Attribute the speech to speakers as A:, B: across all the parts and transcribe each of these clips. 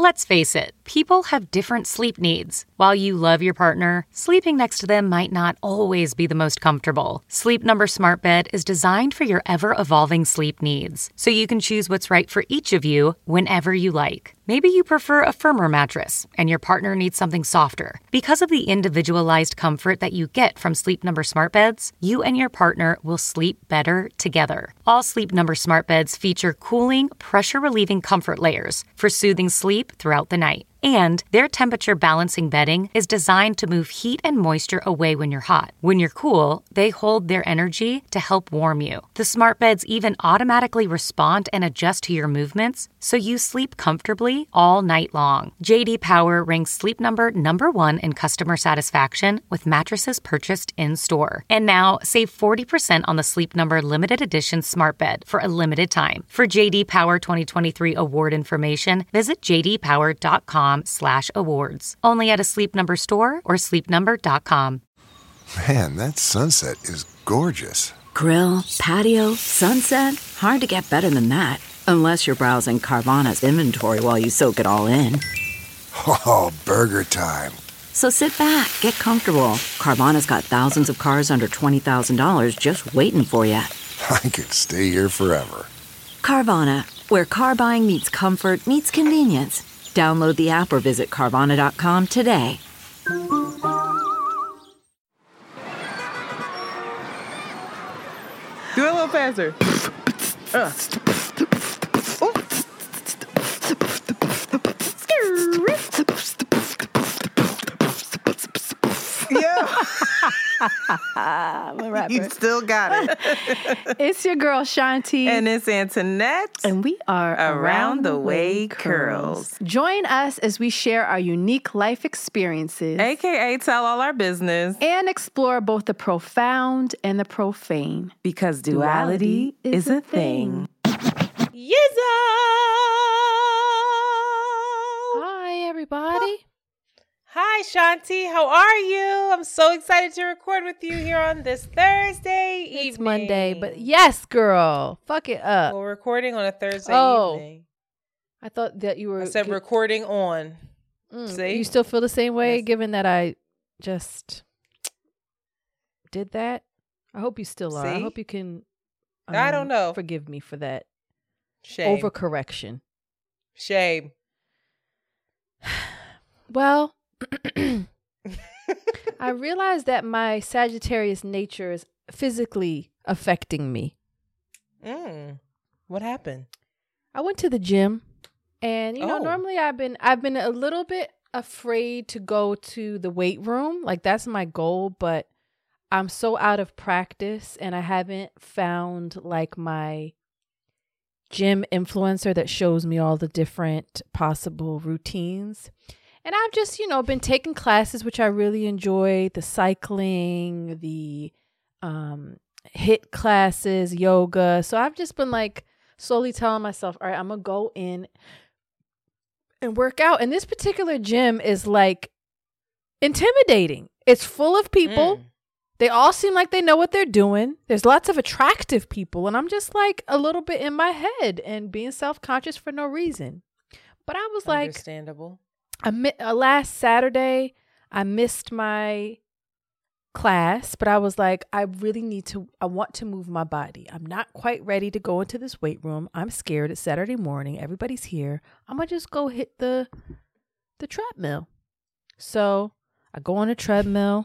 A: Let's face it, people have different sleep needs. While you love your partner, sleeping next to them might not always be the most comfortable. Sleep Number Smart Bed is designed for your ever-evolving sleep needs, so you can choose what's right for each of you whenever you like. Maybe you prefer a firmer mattress and your partner needs something softer. Because of the individualized comfort that you get from Sleep Number Smart Beds, you and your partner will sleep better together. All Sleep Number Smart Beds feature cooling, pressure-relieving comfort layers for soothing sleep throughout the night. And their temperature balancing bedding is designed to move heat and moisture away when you're hot. When you're cool, they hold their energy to help warm you. The smart beds even automatically respond and adjust to your movements, so you sleep comfortably all night long. JD Power ranks Sleep Number #1 in customer satisfaction with mattresses purchased in-store. And now, save 40% on the Sleep Number limited edition smart bed for a limited time. For JD Power 2023 award information, visit jdpower.com/awards. Only at a Sleep Number store or sleepnumber.com.
B: Man, that sunset is gorgeous.
C: Grill, patio, sunset. Hard to get better than that. Unless you're browsing Carvana's inventory while you soak it all in.
B: Oh, burger time.
C: So sit back, get comfortable. Carvana's got thousands of cars under $20,000 just waiting for you.
B: I could stay here forever.
C: Carvana, where car buying meets comfort meets convenience. Download the app or visit Carvana.com today.
D: Do it a little faster. Yeah.
E: I'm a rapper.
D: You still got it.
E: It's your girl, Shanti.
D: And it's Antoinette.
E: And we are
D: Around the Way Curls.
E: Join us as we share our unique life experiences.
D: AKA tell all our business.
E: And explore both the profound and the profane.
D: Because duality is a thing.
F: Yizzo!
E: Hi, everybody.
F: Hi, Shanti. How are you? I'm so excited to record with you here on this Thursday evening.
E: It's Monday, but yes, girl. Fuck it up.
F: We're recording on a Thursday evening.
E: I thought that you were...
F: I said recording on. See?
E: You still feel the same way,
F: Yes.
E: given that I just did that? I hope you still are. I
F: See?
E: hope you can...
F: I don't know.
E: Forgive me for that.
F: Shame.
E: Overcorrection.
F: Shame.
E: Well... I realized that my Sagittarius nature is physically affecting me.
F: What happened?
E: I went to the gym, and you know,
F: Oh.
E: normally I've been a little bit afraid to go to the weight room. Like that's my goal, but I'm so out of practice, and I haven't found like my gym influencer that shows me all the different possible routines. And I've just, you know, been taking classes, which I really enjoy, the cycling, the HIIT classes, yoga. So I've just been like slowly telling myself, all right, I'm going to go in and work out. And this particular gym is like intimidating. It's full of people. They all seem like they know what they're doing. There's lots of attractive people. And I'm just like a little bit in my head and being self-conscious for no reason. But I was like...
F: Understandable.
E: Last Saturday, I missed my class, but I was like, I want to move my body. I'm not quite ready to go into this weight room. I'm scared. It's Saturday morning. Everybody's here. I'm going to just go hit the treadmill. So I go on a treadmill.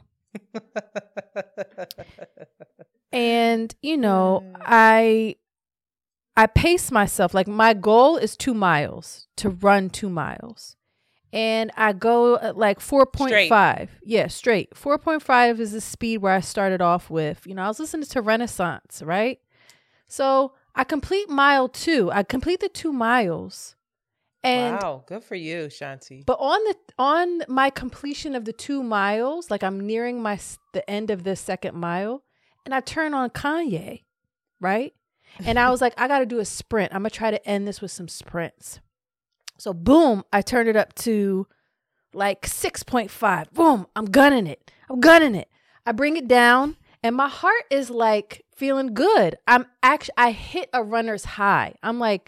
E: And, you know, I pace myself. Like my goal is 2 miles, to run 2 miles. And I go at like 4.5. Yeah, straight. 4.5 is the speed where I started off with. You know, I was listening to Renaissance, right? So I complete mile 2. I complete the 2 miles. And
F: wow, good for you, Shanti.
E: but on my completion of the 2 miles, like I'm nearing the end of the second mile, and I turn on Kanye, right? And I was like, I got to do a sprint. I'm going to try to end this with some sprints. So boom, I turned it up to like 6.5. Boom, I'm gunning it. I bring it down and my heart is like feeling good. I hit a runner's high. I'm like,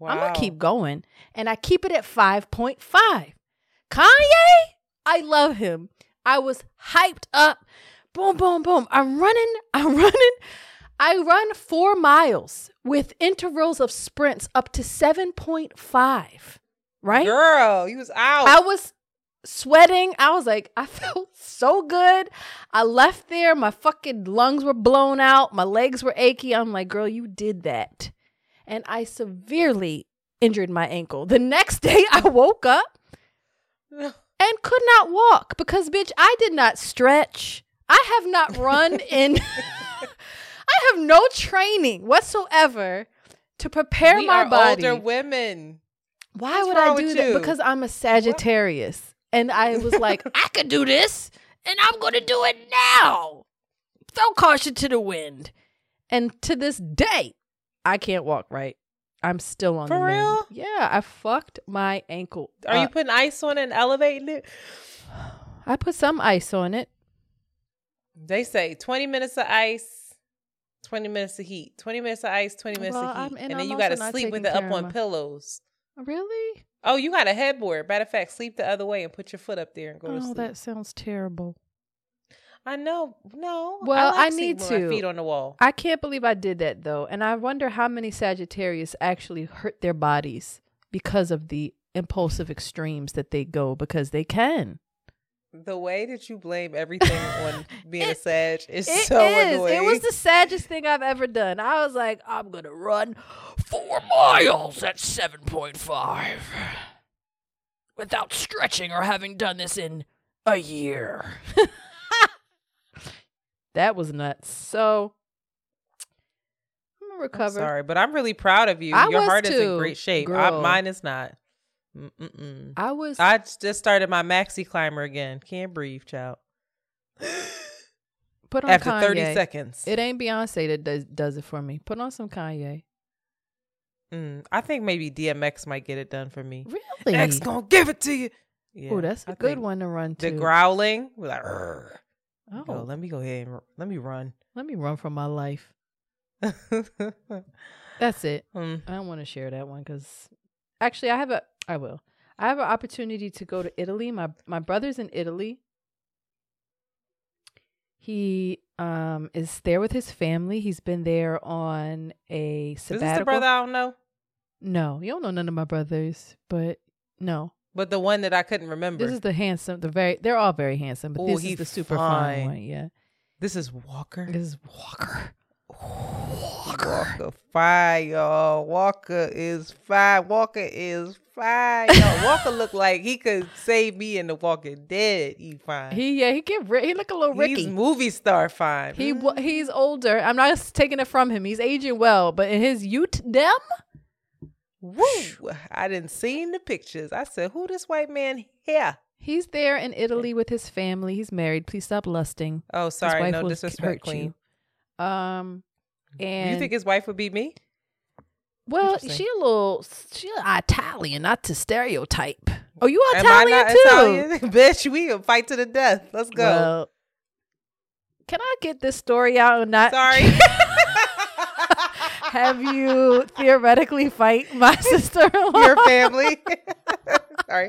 E: I'm going
F: Wow.
E: to keep going. And I keep it at 5.5. Kanye, I love him. I was hyped up. Boom, boom, boom. I'm running. I run 4 miles with intervals of sprints up to 7.5. Right?
F: Girl, you was out.
E: I was sweating. I was like, I felt so good. I left there. My fucking lungs were blown out. My legs were achy. I'm like, girl, you did that. And I severely injured my ankle. The next day I woke up and could not walk because, bitch, I did not stretch. I have not run in. I have no training whatsoever to prepare
F: We
E: my
F: are
E: body.
F: older women.
E: Why
F: What's
E: would I
F: wrong
E: do
F: with
E: that?
F: you?
E: Because I'm a Sagittarius. And I was like, I could do this, and I'm going to do it now. Throw caution to the wind. And to this day, I can't walk right. I'm still on
F: For
E: the mend.
F: real?
E: Yeah, I fucked my ankle.
F: Are you
E: up.
F: putting ice on it and elevating it?
E: I put some ice on it.
F: They say 20 minutes of ice, 20 minutes of heat. 20 minutes of ice, 20 minutes
E: Well,
F: of heat.
E: I'm- and
F: And then
E: I'm
F: you
E: also
F: got to
E: not
F: sleep with
E: taking
F: it up
E: care of
F: on
E: my-
F: pillows.
E: Really?
F: Oh, you got a headboard. Matter of fact, sleep the other way and put your foot up there and go to
E: Oh,
F: sleep.
E: that sounds terrible.
F: I know. No.
E: Well,
F: I
E: I
F: like
E: need
F: sleeping with
E: to.
F: my feet on the wall.
E: I can't believe I did that, though. And I wonder how many Sagittarius actually hurt their bodies because of the impulsive extremes that they go, because they can.
F: The way that you blame everything on being a Sag is
E: It
F: so
E: is.
F: annoying.
E: It was the saddest thing I've ever done. I was like, I'm going to run 4 miles at 7.5 without stretching or having done this in a year. That was nuts. So I'm going to recover.
F: Sorry, but I'm really proud of you.
E: I
F: Your
E: was
F: heart is in
E: too,
F: great shape.
E: girl.
F: Mine is not. Mm-mm.
E: I
F: just started my maxi climber again. Can't breathe, child.
E: put on
F: After
E: Kanye.
F: 30 seconds.
E: It ain't Beyonce that does it for me. Put on some Kanye.
F: I think maybe DMX might get it done for me.
E: Really?
F: X gonna give it to you. Yeah,
E: Oh, that's a
F: I
E: good
F: think
E: one to run to.
F: The growling. We're like, "Arr."
E: Oh,
F: Yo, let me go ahead and let me run.
E: let me run for my life. That's it. I don't want to share that one because actually I will. I have an opportunity to go to Italy. My brother's in Italy. He is there with his family. He's been there on a sabbatical.
F: Is this the brother I don't know?
E: No, you don't know none of my brothers, but no.
F: But the one that I couldn't remember.
E: This is the handsome, they're all very handsome, but
F: Ooh,
E: this is
F: he's
E: the super
F: fine.
E: fine one, yeah.
F: This is Walker.
E: This is Walker.
F: Walker fine, y'all. Walker is fine. Walker is fine, y'all. Walker look like he could save me in The Walking Dead. He fine.
E: He look a little Ricky.
F: He's movie star fine.
E: He's older. I'm not taking it from him. He's aging well, but in his youth,
F: Woo! I didn't see the pictures. I said, "Who this white man here?"
E: he's there in Italy with his family. He's married. Please stop lusting.
F: Oh,
E: His
F: sorry,
E: wife
F: no
E: will
F: disrespect,
E: hurt
F: Queen.
E: you. And
F: You think his wife would be me?
E: well,
F: Interesting.
E: she's Italian, not to stereotype. Oh, you
F: Am I
E: Italian
F: not
E: too?
F: Italian? Bitch, we can fight to the death. Let's go.
E: Well, can I get this story out and not
F: Sorry.
E: have you theoretically fight my sister-in-law?
F: Your family. Sorry.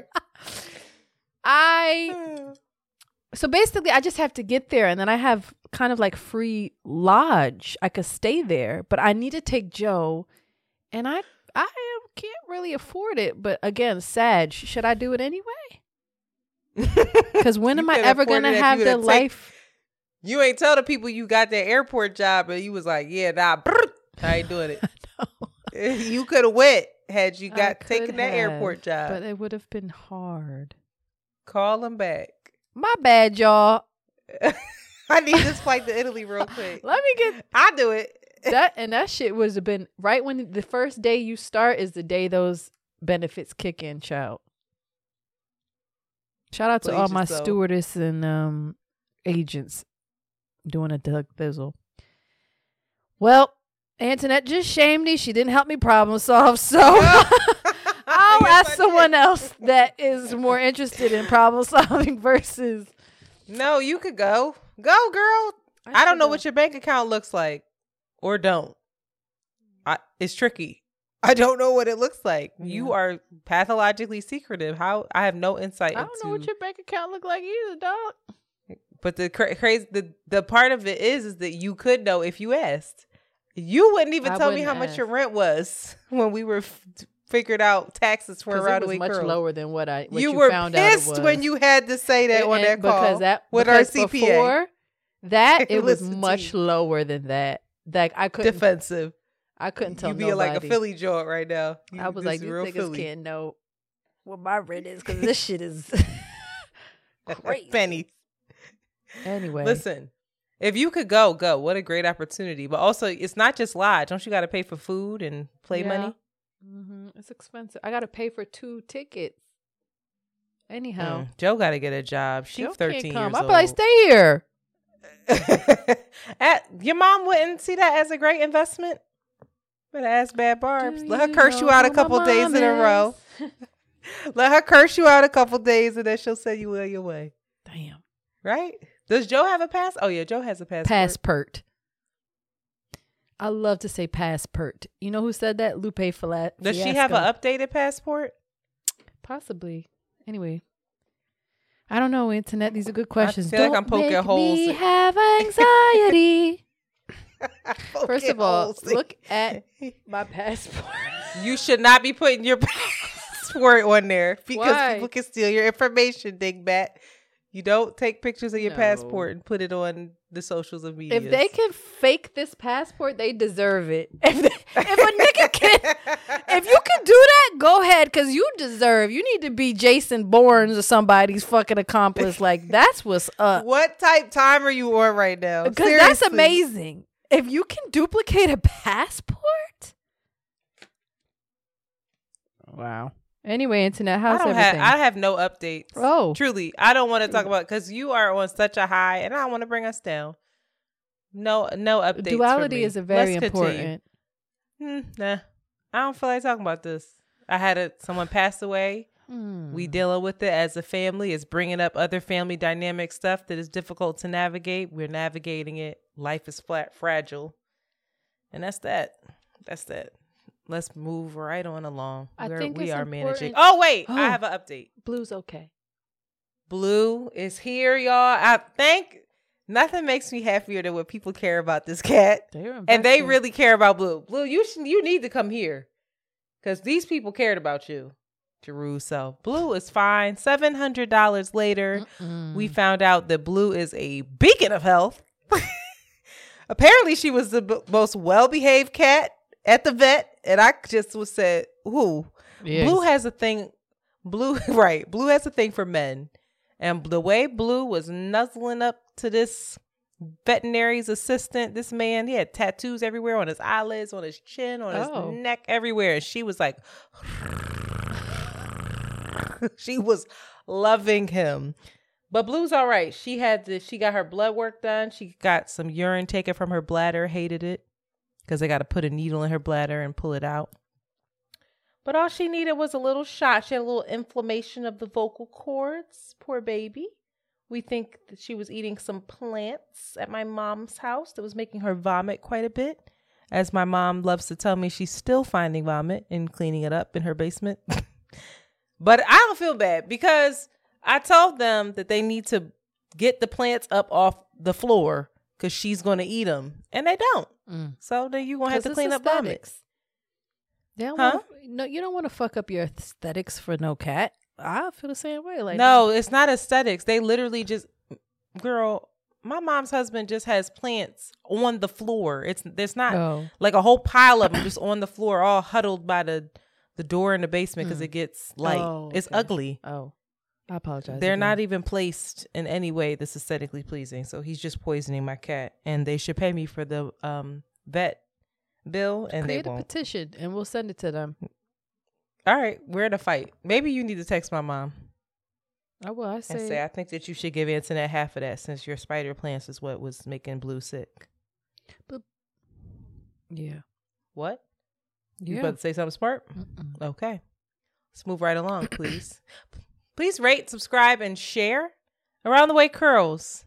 E: So basically, I just have to get there, and then I have kind of like free lodge. I could stay there, but I need to take Joe, and I can't really afford it. But again, Sag, should I do it anyway? Because when am I
F: could
E: ever
F: afford
E: gonna
F: it if
E: have
F: you
E: the
F: would've take-
E: life?
F: You ain't tell the people you got that airport job, and you was like, "Yeah, nah, I ain't doing it." You could have went had you
E: I
F: got
E: could
F: taken that
E: have,
F: airport job.
E: but it would have been hard.
F: Call them back.
E: My bad, y'all.
F: I need this flight to Italy real quick.
E: Let me get
F: I'll do it.
E: that shit was have been right when the first day you start is the day those benefits kick in, child. Shout out to
F: Please
E: all my
F: yourself.
E: stewardess and agents doing a Doug Thizzle. Well, Antoinette just shamed me. She didn't help me problem solve, so I'll
F: Yes,
E: ask
F: I
E: someone
F: did.
E: else that is more interested in problem solving versus.
F: No, you could go. Go, girl. I don't know what your bank account looks like. Or don't. It's tricky. I don't know what it looks like.
E: Yeah.
F: You are pathologically secretive. How I have no insight.
E: I don't know what your bank account look like either, dog.
F: But the crazy, the part of it is that you could know if you asked. You wouldn't even tell me how much your rent was when we were figured out taxes for Roundaway
E: Curls. Much lower than what you
F: were
E: found out it
F: pissed
E: was.
F: when you had to say that on that call with our CPA.
E: Before that, it was
F: Listen to
E: much
F: you.
E: lower than that. Like I couldn't
F: Defensive.
E: I couldn't tell
F: You be
E: nobody.
F: like a Philly joint right now.
E: I was like, these niggas
F: Philly.
E: can't know what my rent is because this shit is crazy.
F: Penny.
E: Anyway,
F: Listen, if you could go. What a great opportunity. But also, it's not just lodge. Don't you got to pay for food and play money?
E: It's expensive. I got to pay for 2 tickets. Anyhow,
F: Joe got to get a job. She's
E: Joe
F: 13
E: can't
F: years
E: come.
F: old.
E: I'm like, stay here.
F: Your mom wouldn't see that as a great investment? Better ask Bad Barbs.
E: Do
F: Let her
E: you
F: curse you
E: know
F: out a
E: who my
F: couple days
E: mom
F: in a
E: is?
F: row. Let her curse you out a couple days and then she'll send you on your way.
E: Damn.
F: Right? Does Joe have a pass? Oh, yeah, Joe has a passport.
E: Passport. I love to say passport. You know who said that? Lupe Fiasco.
F: Does she have an updated passport?
E: Possibly. Anyway. I don't know, Internet. These are good questions.
F: feel like I'm poking
E: Don't make
F: holes
E: me
F: in-
E: have anxiety. First of all, look at my passport.
F: You should not be putting your passport on there because
E: Why?
F: people can steal your information, Dingbat. You don't take pictures of your
E: No.
F: passport and put it on the socials and media.
E: If they can fake this passport, they deserve it. If a nigga can, if you can do that, go ahead, because you deserve. You need to be Jason Bourne or somebody's fucking accomplice. Like, that's what's up.
F: What type time are you on right now?
E: Because that's
F: Seriously.
E: amazing. If you can duplicate a passport. Wow. Anyway, Internet, how's everything?
F: I have no updates.
E: Oh.
F: Truly, I don't want to talk about because you are on such a high, and I don't want to bring us down. No updates.
E: Duality
F: for me.
E: is a very
F: Let's continue.
E: important.
F: Nah, I don't feel like talking about this. I had someone pass away. We dealing with it as a family. It's bringing up other family dynamic stuff that is difficult to navigate. We're navigating it. Life is fragile, and that's that. That's that. Let's move right on along.
E: I think
F: we
E: it's
F: are managing.
E: important-
F: Oh wait,
E: Oh.
F: I have an update.
E: Blue's okay.
F: Blue is here, y'all. I think nothing makes me happier than when people care about this cat, and they
E: invested.
F: really care about Blue. Blue, you need to come here because these people cared about you. Jeru, so Blue is fine. $700 later, we found out that Blue is a beacon of health. Apparently, she was the most well-behaved cat at the vet, and I just said, "Ooh,
E: Yes.
F: Blue has a thing." Blue has a thing for men, and the way Blue was nuzzling up to this veterinary's assistant, this man, he had tattoos everywhere on his eyelids, on his chin, on his neck, everywhere, and she was like, she was loving him. But Blue's all right. She got her blood work done. She got some urine taken from her bladder. Hated it because they got to put a needle in her bladder and pull it out. But all she needed was a little shot. She had a little inflammation of the vocal cords. Poor baby. We think that she was eating some plants at my mom's house that was making her vomit quite a bit. As my mom loves to tell me, she's still finding vomit and cleaning it up in her basement. But I don't feel bad because I told them that they need to get the plants up off the floor because she's going to eat them. And they don't. So then you're going to have to clean up vomit.
E: They don't
F: Huh?
E: no, you don't want to fuck up your aesthetics for no cat. I feel the same way. Like,
F: No, it's not aesthetics. They literally just, girl, my mom's husband just has plants on the floor. There's not like a whole pile of them just on the floor, all huddled by the door in the basement because it gets light.
E: Oh,
F: It's
E: okay.
F: ugly.
E: Oh, I apologize.
F: They're
E: again.
F: not even placed in any way that's aesthetically pleasing. So he's just poisoning my cat, and they should pay me for the vet bill, and
E: Create
F: they
E: a
F: won't.
E: petition and we'll send it to them.
F: All right, we're in a fight. Maybe you need to text my mom
E: Oh well, I
F: and
E: say,
F: say I think that you should give Antoinette half of that since your spider plants is what was making Blue sick.
E: yeah,
F: What? You
E: yeah.
F: about to say something smart? Okay. Let's move right along, please. Please rate, subscribe, and share Around the Way Curls.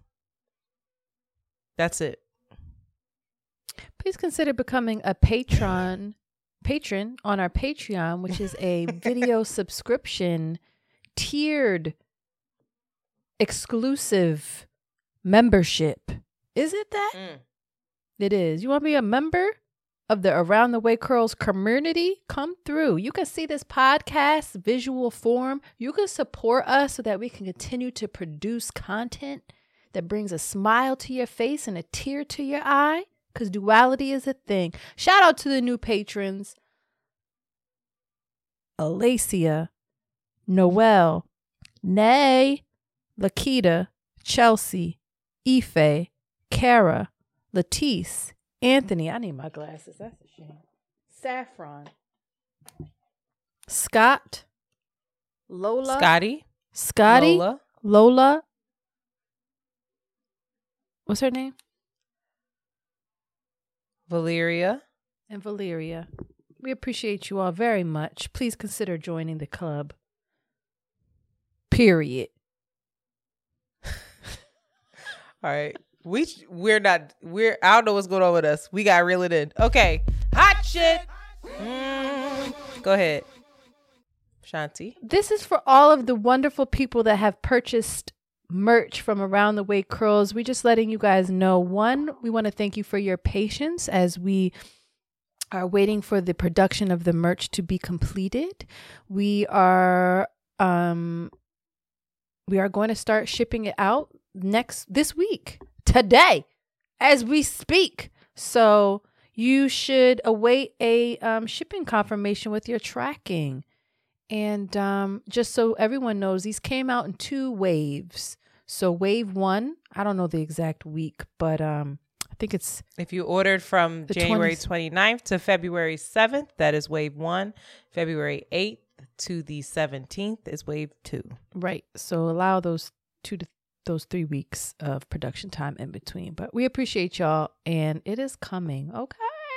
F: That's it.
E: Please consider becoming a patron patron on our Patreon, which is a video subscription, tiered, exclusive membership. Is it that? It is. You want to be a member of the Around the Way Curls community? Come through. You can see this podcast visual form. You can support us so that we can continue to produce content that brings a smile to your face and a tear to your eye, because duality is a thing. Shout out to the new patrons: Alacia, Noelle, Nay, Lakita, Chelsea, Ife, Kara, Latisse, Anthony. I need my glasses. That's a shame. Saffron, Scott, Lola, Scotty, Lola. What's her name?
F: Valeria.
E: And Valeria. We appreciate you all very much. Please consider joining the club. Period.
F: All right. I don't know what's going on with us. We got to reel it in. Okay. Hot shit. Go ahead, Shanti.
E: This is for all of the wonderful people that have purchased merch from Around the Way Curls. We just letting you guys know, one, we want to thank you for your patience as we are waiting for the production of the merch to be completed. We are going to start shipping it out this week, today, as we speak. So you should await a shipping confirmation with your tracking. And just so everyone knows, these came out in 2 waves. So wave 1, I don't know the exact week, but I think it's...
F: If you ordered from January 29th to February 7th, that is wave 1. February 8th to the 17th is wave 2.
E: Right. So allow those 3 weeks of production time in between. But we appreciate y'all, and it is coming. Okay.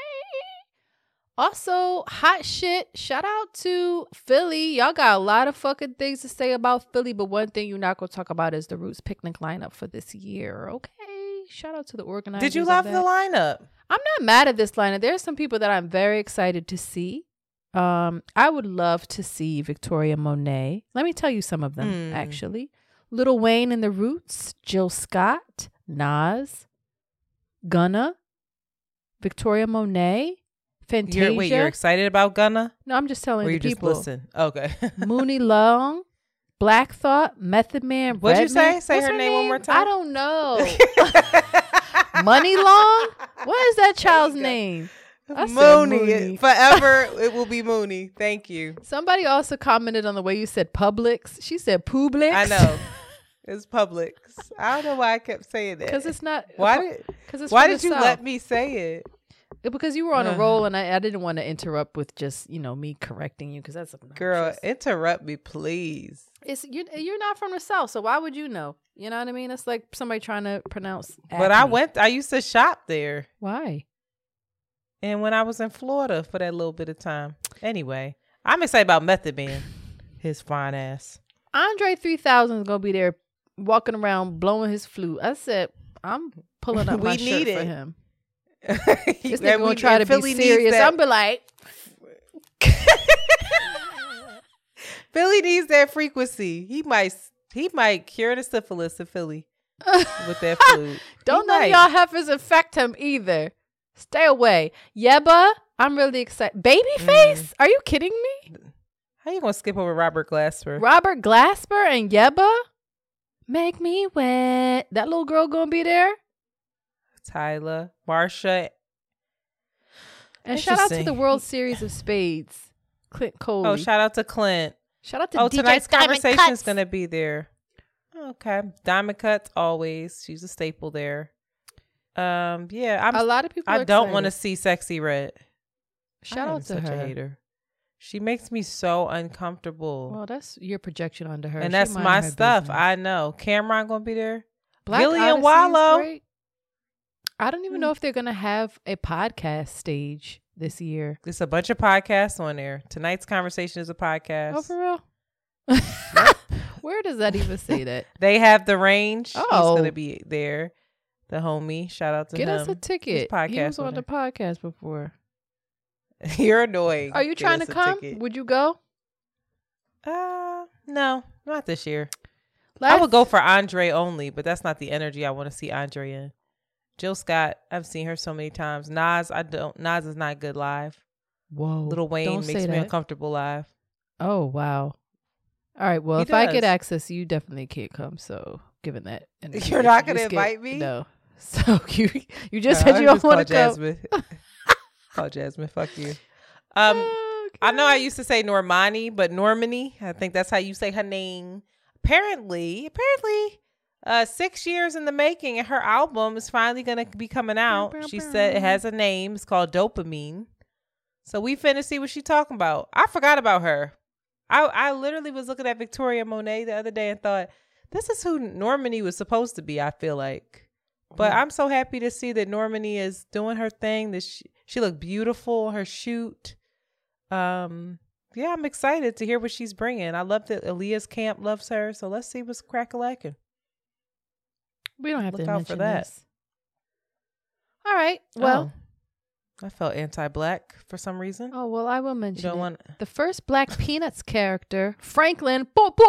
E: Also, hot shit. Shout out to Philly. Y'all got a lot of fucking things to say about Philly, but one thing you're not going to talk about is the Roots picnic lineup for this year. Okay. Shout out to the organizers.
F: Did you love the lineup?
E: I'm not mad at this lineup. There's some people that I'm very excited to see. I would love to see Victoria Monet. Let me tell you some of them, actually. Lil Wayne and the Roots, Jill Scott, Nas, Gunna, Victoria Monet, Fantasia.
F: You're excited about Gunna?
E: No, I'm just telling the people.
F: Just listen? Okay.
E: Mooney Long, Black Thought, Method Man.
F: What'd you say?
E: Redman.
F: Say
E: What's
F: her name one more time.
E: I don't know. Money Long? What is that child's name?
F: Mooney. Forever it will be Mooney. Thank you.
E: Somebody also commented on the way you said Publix. She said Publix.
F: I know. It's Publix. I don't know why I kept saying that.
E: Because it's not.
F: Why did you let me say it?
E: Because you were on a roll, and I didn't want to interrupt with just me correcting you, because that's obnoxious.
F: Girl, interrupt me, please.
E: You're not from the South, so why would you know? You know what I mean? It's like somebody trying to pronounce.
F: But I used to shop there.
E: Why?
F: And when I was in Florida for that little bit of time. Anyway, I'm excited about Method Man. His fine ass.
E: Andre 3000 is gonna be there walking around blowing his flute. I said, I'm pulling up my shirt for him. This nigga gonna try to be serious. I'm be like,
F: Philly needs that frequency. He might cure the syphilis in Philly with that flute.
E: Don't let y'all heifers affect him either. Stay away. Yeba, I'm really excited. Babyface? Are you kidding me?
F: How you gonna skip over Robert Glasper?
E: Robert Glasper and Yeba? Make me wet. That little girl gonna be there?
F: Tyler, Marsha.
E: And shout out to the World Series of Spades. Clint Coley.
F: Oh, shout out to Clint.
E: Shout out to DJ
F: tonight's
E: Diamond
F: conversation is
E: Cuts.
F: gonna be there. Okay. Diamond Cuts always. She's a staple there. Yeah,
E: a lot of people
F: I don't want to see Sexy Red.
E: Shout out to
F: such
E: her.
F: A hater. She makes me so uncomfortable.
E: Well, that's your projection onto her.
F: And that's my stuff.
E: Business.
F: I know. Cameron gonna be there.
E: Black
F: Gillian
E: Odyssey
F: Wallow.
E: is great. I don't even know if they're gonna have a podcast stage this year.
F: There's a bunch of podcasts on there. Tonight's conversation is a podcast.
E: Oh, for real? Where does that even say that?
F: They have The Range.
E: Oh.
F: He's gonna be there. The homie. Shout out to him.
E: Get us a ticket.
F: Podcast
E: He was on the podcast before.
F: You're annoying.
E: Are you
F: Get
E: trying
F: us
E: to
F: a
E: come?
F: ticket.
E: Would you go?
F: No, not this year. I
E: Last-
F: would go for Andre only, but that's not the energy I want to see Andre in. Jill Scott, I've seen her so many times. Nas, I don't. Nas is not good live.
E: Whoa.
F: Lil Wayne
E: don't
F: makes
E: say
F: me
E: that.
F: uncomfortable live.
E: Oh, wow. All right. Well,
F: He
E: if I get
F: does.
E: access, you definitely can't come. So, given that, energy,
F: You're
E: if
F: not
E: you
F: gonna
E: just
F: invite me?
E: No. So you just
F: No,
E: said you
F: I
E: don't want to
F: call
E: come.
F: Jasmine. Call Jasmine. Fuck you. I know I used to say Normani, but Normani, I think that's how you say her name. Apparently, 6 years in the making, and her album is finally going to be coming out. She said it has a name. It's called Dopamine. So we finna see what she's talking about. I forgot about her. I literally was looking at Victoria Monet the other day and thought, this is who Normani was supposed to be, I feel like. But I'm so happy to see that Normani is doing her thing. That she looked beautiful, her shoot. Yeah, I'm excited to hear what she's bringing. I love that Aaliyah's camp loves her. So let's see what's crack-a-lacking.
E: We don't have
F: Look
E: to
F: out
E: mention
F: for that.
E: this. All right. Well,
F: I felt anti-black for some reason.
E: well, I will
F: You
E: mention
F: don't
E: it.
F: want
E: The first Black Peanuts character, Franklin,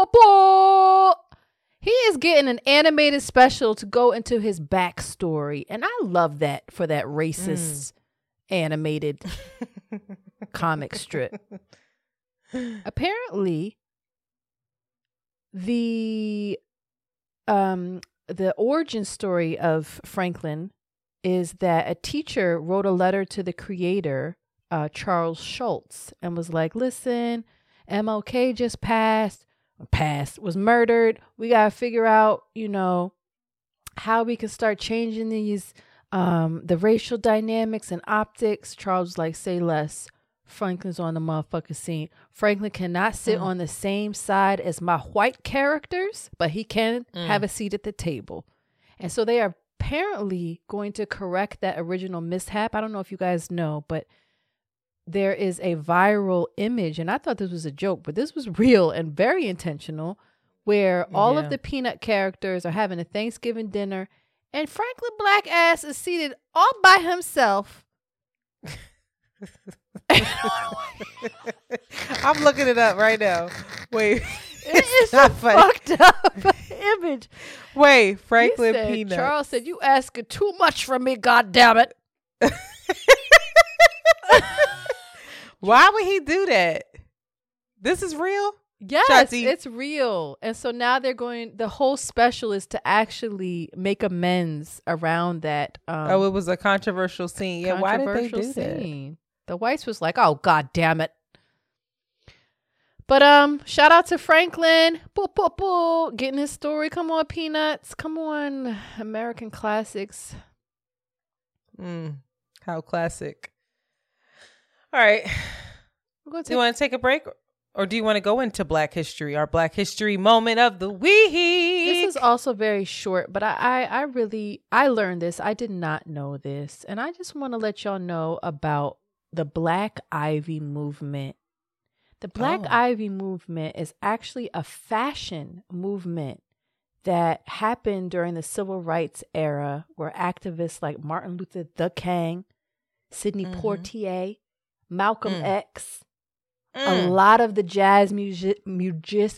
E: he is getting an animated special to go into his backstory. And I love that for that racist animated comic strip. Apparently, the origin story of Franklin is that a teacher wrote a letter to the creator, Charles Schultz, and was like, listen, MLK just was murdered. We got to figure out, how we can start changing these, the racial dynamics and optics. Charles was like, say less. Franklin's on the motherfucking scene. Franklin cannot sit on the same side as my white characters, but he can have a seat at the table. And so they are apparently going to correct that original mishap. I don't know if you guys know, but there is a viral image, and I thought this was a joke, but this was real and very intentional, where all of the Peanut characters are having a Thanksgiving dinner, and Franklin Black ass is seated all by himself.
F: I'm looking it up right now. Wait.
E: It is
F: not
E: a
F: funny.
E: fucked up image.
F: Wait, Franklin
E: He said,
F: Peanut.
E: Charles said, "You asking too much from me, goddammit."
F: Why would he do that? This is real?
E: Yes,
F: Shotzi.
E: it's real. And so now the whole special is to actually make amends around that.
F: It was a controversial scene. Yeah, why did they do
E: controversial
F: that?
E: scene. The whites was like, "Oh, god damn it." But shout out to Franklin, getting his story. Come on, Peanuts. Come on, American classics.
F: How classic. All right.
E: We're gonna
F: Do you want to take a break? Or do you want to go into Black History, our Black History moment of the week?
E: This is also very short, but I learned this. I did not know this. And I just want to let y'all know about the Black Ivy movement. The Black Ivy movement is actually a fashion movement that happened during the civil rights era, where activists like Martin Luther the King, Sidney Poitier, Malcolm X, a lot of the jazz musicians.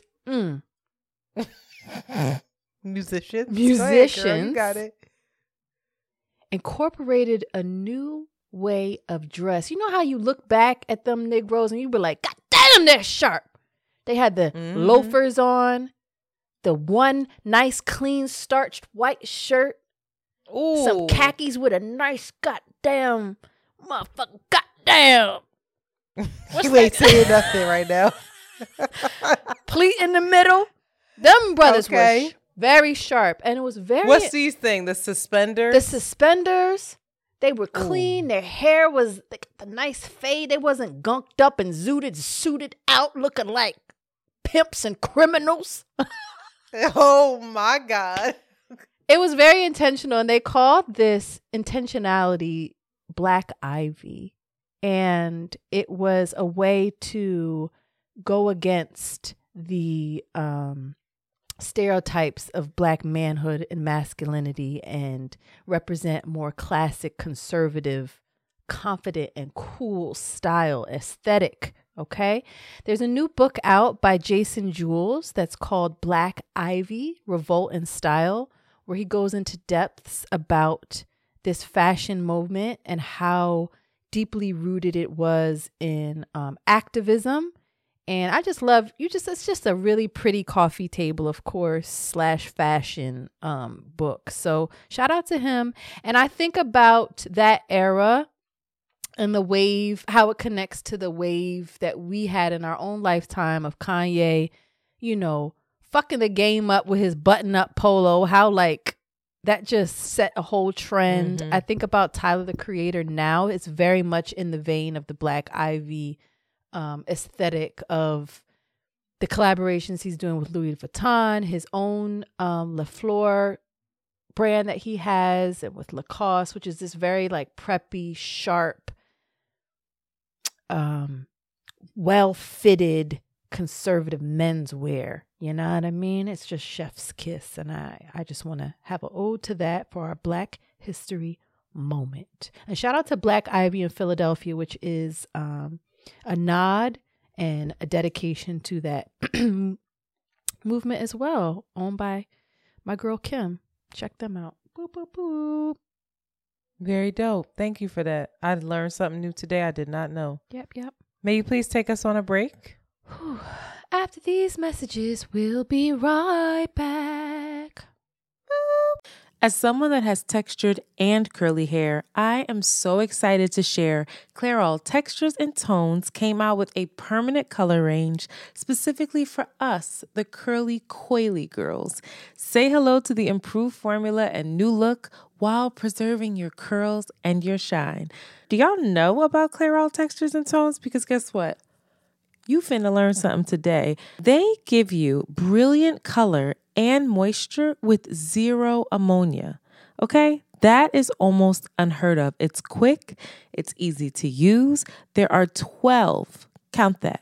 F: Musicians. Go ahead, girl, you got it.
E: Incorporated a new way of dress. You know how you look back at them Negroes and you be like, God damn, they're sharp. They had the loafers on, the one nice clean starched white shirt, some khakis with a nice goddamn motherfucking goddamn.
F: You ain't saying nothing right now.
E: Pleat in the middle. Them brothers
F: Okay.
E: were very sharp, and it was very.
F: What's these things? The suspenders?
E: The suspenders, they were clean. Their hair was the nice fade. They wasn't gunked up and suited out, looking like pimps and criminals.
F: Oh my God.
E: It was very intentional, and they called this intentionality Black Ivy. And it was a way to go against the stereotypes of Black manhood and masculinity and represent more classic conservative confident and cool style aesthetic. Okay. There's a new book out by Jason Jules that's called Black Ivy, Revolt and Style, where he goes into depths about this fashion movement and how deeply rooted it was in activism. And I just love it's just a really pretty coffee table, of course, / fashion book. So shout out to him. And I think about that era and the wave, how it connects to the wave that we had in our own lifetime of Kanye, fucking the game up with his button-up polo, how like that just set a whole trend. Mm-hmm. I think about Tyler, the Creator now. It's very much in the vein of the Black Ivy aesthetic of the collaborations he's doing with Louis Vuitton, his own Lafleur brand that he has, and with Lacoste, which is this very like preppy, sharp, well-fitted, conservative menswear. You know what I mean? It's just chef's kiss. And I just want to have an ode to that for our Black History moment. And shout out to Black Ivy in Philadelphia, which is a nod and a dedication to that movement as well, owned by my girl Kim. Check them out. Boop, boop, boop.
F: Very dope. Thank you for that. I learned something new today I did not know.
E: Yep.
F: May you please take us on a break?
E: After these messages, we'll be right back.
F: As someone that has textured and curly hair, I am so excited to share Clairol Textures and Tones came out with a permanent color range specifically for us, the curly coily girls. Say hello to the improved formula and new look while preserving your curls and your shine. Do y'all know about Clairol Textures and Tones? Because guess what? You finna learn something today. They give you brilliant color and moisture with 0 ammonia. Okay? That is almost unheard of. It's quick. It's easy to use. There are 12, count that,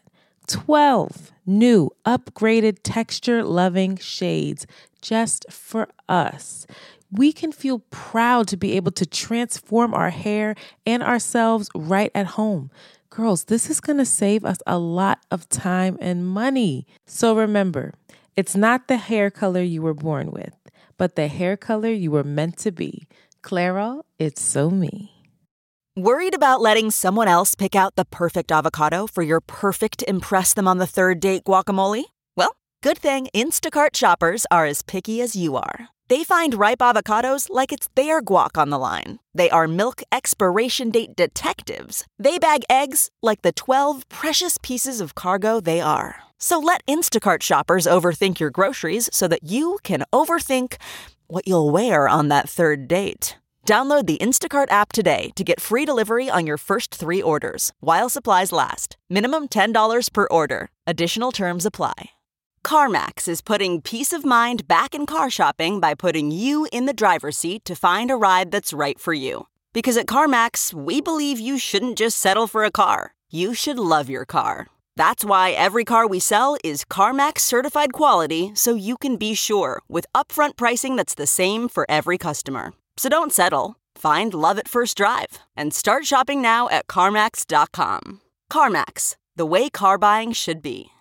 F: 12 new upgraded texture-loving shades just for us. We can feel proud to be able to transform our hair and ourselves right at home. Girls, this is going to save us a lot of time and money. So remember, it's not the hair color you were born with, but the hair color you were meant to be. Clairol, it's so me.
G: Worried about letting someone else pick out the perfect avocado for your perfect impress them on the third date guacamole? Well, good thing Instacart shoppers are as picky as you are. They find ripe avocados like it's their guac on the line. They are milk expiration date detectives. They bag eggs like the 12 precious pieces of cargo they are. So let Instacart shoppers overthink your groceries so that you can overthink what you'll wear on that third date. Download the Instacart app today to get free delivery on your first 3 orders, while supplies last. Minimum $10 per order. Additional terms apply. CarMax is putting peace of mind back in car shopping by putting you in the driver's seat to find a ride that's right for you. Because at CarMax, we believe you shouldn't just settle for a car. You should love your car. That's why every car we sell is CarMax certified quality, so you can be sure with upfront pricing that's the same for every customer. So don't settle. Find love at first drive and start shopping now at CarMax.com. CarMax, the way car buying should be.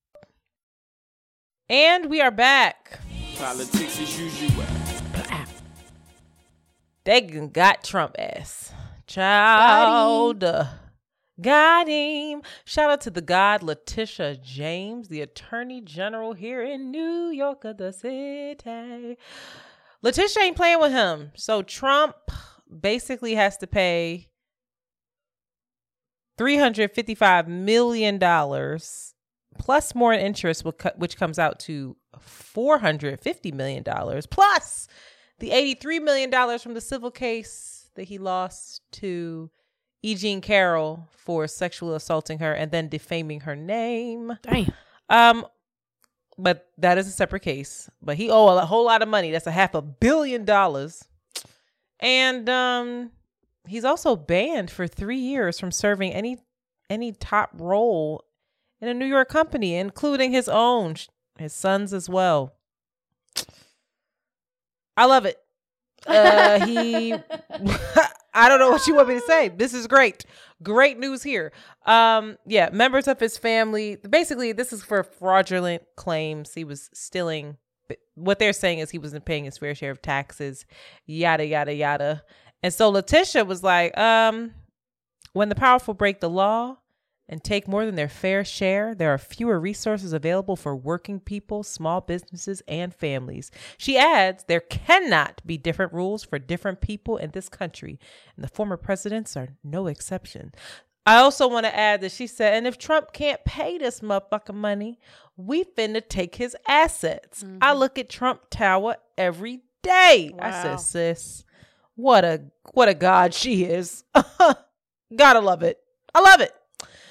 F: And we are back.
H: Politics as usual.
F: They got Trump ass. Child. Got him. Shout out to the god Letitia James, the Attorney General here in New York of the city. Letitia ain't playing with him. So Trump basically has to pay $355 million plus more in interest, which comes out to $450 million, plus the $83 million from the civil case that he lost to E. Jean Carroll for sexually assaulting her and then defaming her name.
E: Damn.
F: But that is a separate case. But he owed a whole lot of money. That's $500 million. And he's also banned for 3 years from serving any top role in a New York company, including his own, his sons as well. I love it. I don't know what you want me to say. This is great. Great news here. Yeah, members of his family, basically this is for fraudulent claims. He was stealing. What they're saying is he wasn't paying his fair share of taxes, yada, yada, yada. And so Letitia was like, when the powerful break the law and take more than their fair share, there are fewer resources available for working people, small businesses, and families. She adds, there cannot be different rules for different people in this country, and the former presidents are no exception. I also want to add that she said, and if Trump can't pay this motherfucking money, we finna take his assets. Mm-hmm. I look at Trump Tower every day. Wow. I said, sis, what a god she is. Gotta love it. I love it.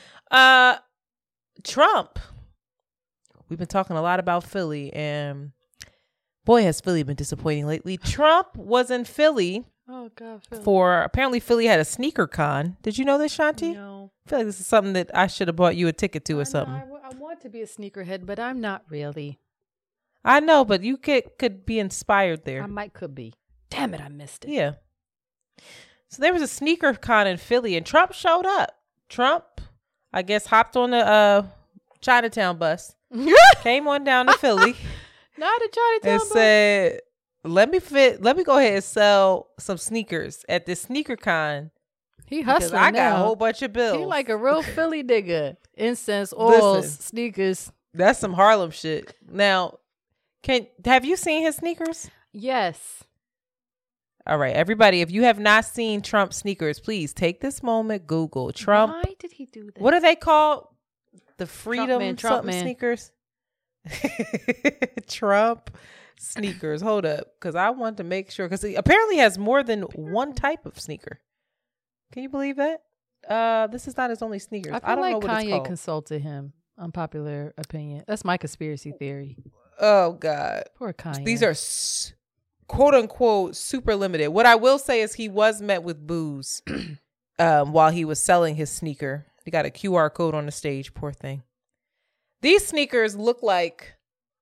F: Trump, we've been talking a lot about Philly, and boy, has Philly been disappointing lately. Trump was in Philly.
E: Oh God,
F: Philly. Apparently Philly had a sneaker con. Did you know this, Shanti?
E: No.
F: I feel like this is something that I should have bought you a ticket to or something.
E: I want to be a sneakerhead, but I'm not really.
F: I know, but you could be inspired there.
E: Could be. Damn it, I missed it.
F: Yeah. So there was a sneaker con in Philly, and Trump showed up. Trump, I guess, hopped on the Chinatown bus, came on down to Philly.
E: Not a Chinatown
F: and
E: bus.
F: Said, let me go ahead and sell some sneakers at this sneaker con.
E: He hustling
F: I
E: now.
F: Got a whole bunch of bills.
E: He like a real Philly nigga. Incense, oils, sneakers.
F: That's some Harlem shit. Now, have you seen his sneakers?
E: Yes.
F: All right, everybody, if you have not seen Trump sneakers, please take this moment, Google Trump.
E: Why did he do that?
F: What are they called? The Freedom
E: Trump
F: something sneakers? Trump sneakers. Hold up, because I want to make sure, because he apparently has more than one type of sneaker. Can you believe that? This is not his only sneakers.
E: I don't
F: like
E: know what
F: Kanye
E: it's called. Consulted him. Unpopular opinion. That's my conspiracy theory.
F: Oh, God.
E: Poor Kanye.
F: These are quote unquote super limited. What I will say is he was met with boos while he was selling his sneaker. He got a QR code on the stage. Poor thing. These sneakers look like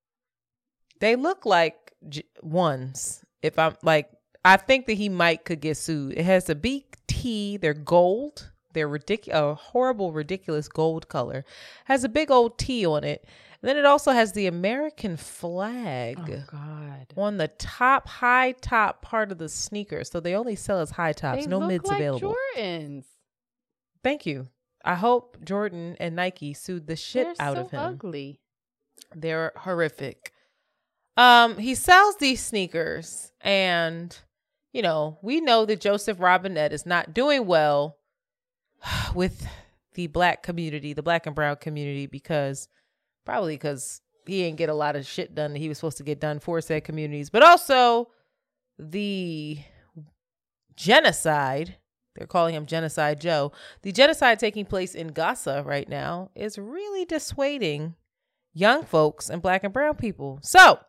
F: ones. If I'm like, I think that he could get sued. It has a big T. They're gold. They're a horrible, ridiculous gold color. Has a big old T on it. And then it also has the American flag on the high top part of the sneaker. So they only sell as high tops, no mids available.
E: Jordans.
F: Thank you. I hope Jordan and Nike sued the shit out of him.
E: They're so ugly.
F: They're horrific. He sells these sneakers, and we know that Joseph Robinette is not doing well with the black community, the black and brown community, because he didn't get a lot of shit done that he was supposed to get done for said communities. But also the genocide, they're calling him Genocide Joe. The genocide taking place in Gaza right now is really dissuading young folks and black and brown people. So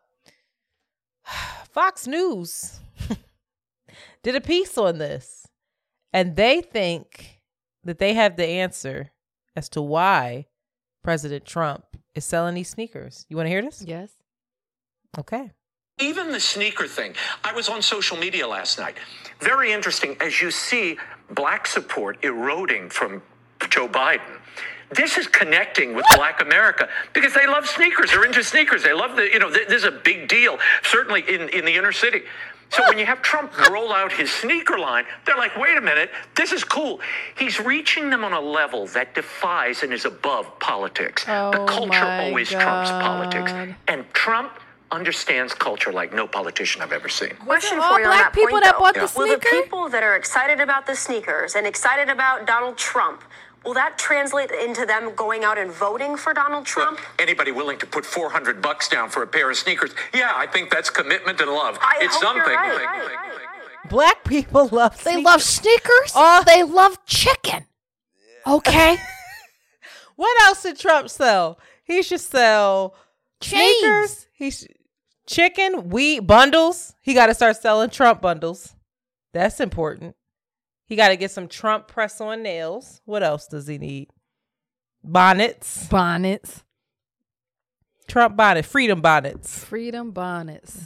F: Fox News did a piece on this, and they think that they have the answer as to why President Trump is selling these sneakers. You want to hear this?
E: Yes.
F: Okay.
I: Even the sneaker thing. I was on social media last night. Very interesting. As you see black support eroding from Joe Biden, this is connecting with black America because they love sneakers. They're into sneakers. They love this is a big deal, certainly in the inner city. So when you have Trump roll out his sneaker line, they're like, wait a minute, this is cool. He's reaching them on a level that defies and is above politics. The culture always trumps politics. And Trump understands culture like no politician I've ever seen.
J: Question for you on that point, though. Will the people that are excited about the sneakers and excited about Donald Trump, will that translate into them going out and voting for Donald Trump?
I: Well, anybody willing to put $400 down for a pair of sneakers? Yeah, I think that's commitment and love. It's something.
J: Right.
F: Black people love sneakers.
E: They love sneakers. They love chicken. Okay.
F: What else did Trump sell? He should sell sneakers. Chicken, wheat, bundles. He got to start selling Trump bundles. That's important. He got to get some Trump press-on nails. What else does he need? Bonnets.
E: Trump bonnet.
F: Freedom bonnets.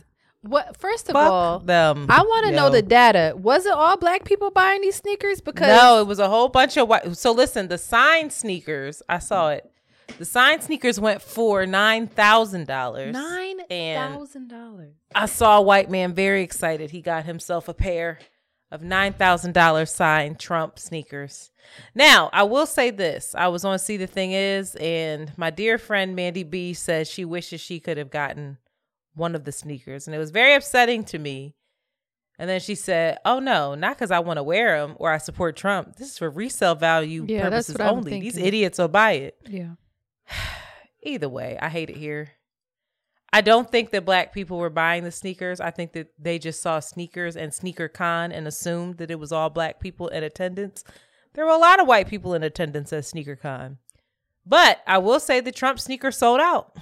E: What? First of
F: Fuck
E: all,
F: them.
E: I want to know the data. Was it all black people buying these sneakers? Because
F: no, it was a whole bunch of white. So listen, the signed sneakers, I saw it. The signed sneakers went for $9,000.
E: $9,000.
F: I saw a white man very excited. He got himself a pair of $9,000 signed Trump sneakers. Now, I will say this. I was on See the Thing Is, and my dear friend Mandy B says she wishes she could have gotten one of the sneakers. And it was very upsetting to me. And then she said, oh, no, not because I want to wear them or I support Trump. This is for resale value purposes only. These idiots will buy it.
E: Yeah.
F: Either way, I hate it here. I don't think that black people were buying the sneakers. I think that they just saw sneakers and Sneaker Con and assumed that it was all black people in attendance. There were a lot of white people in attendance at Sneaker Con. But I will say the Trump sneakers sold out.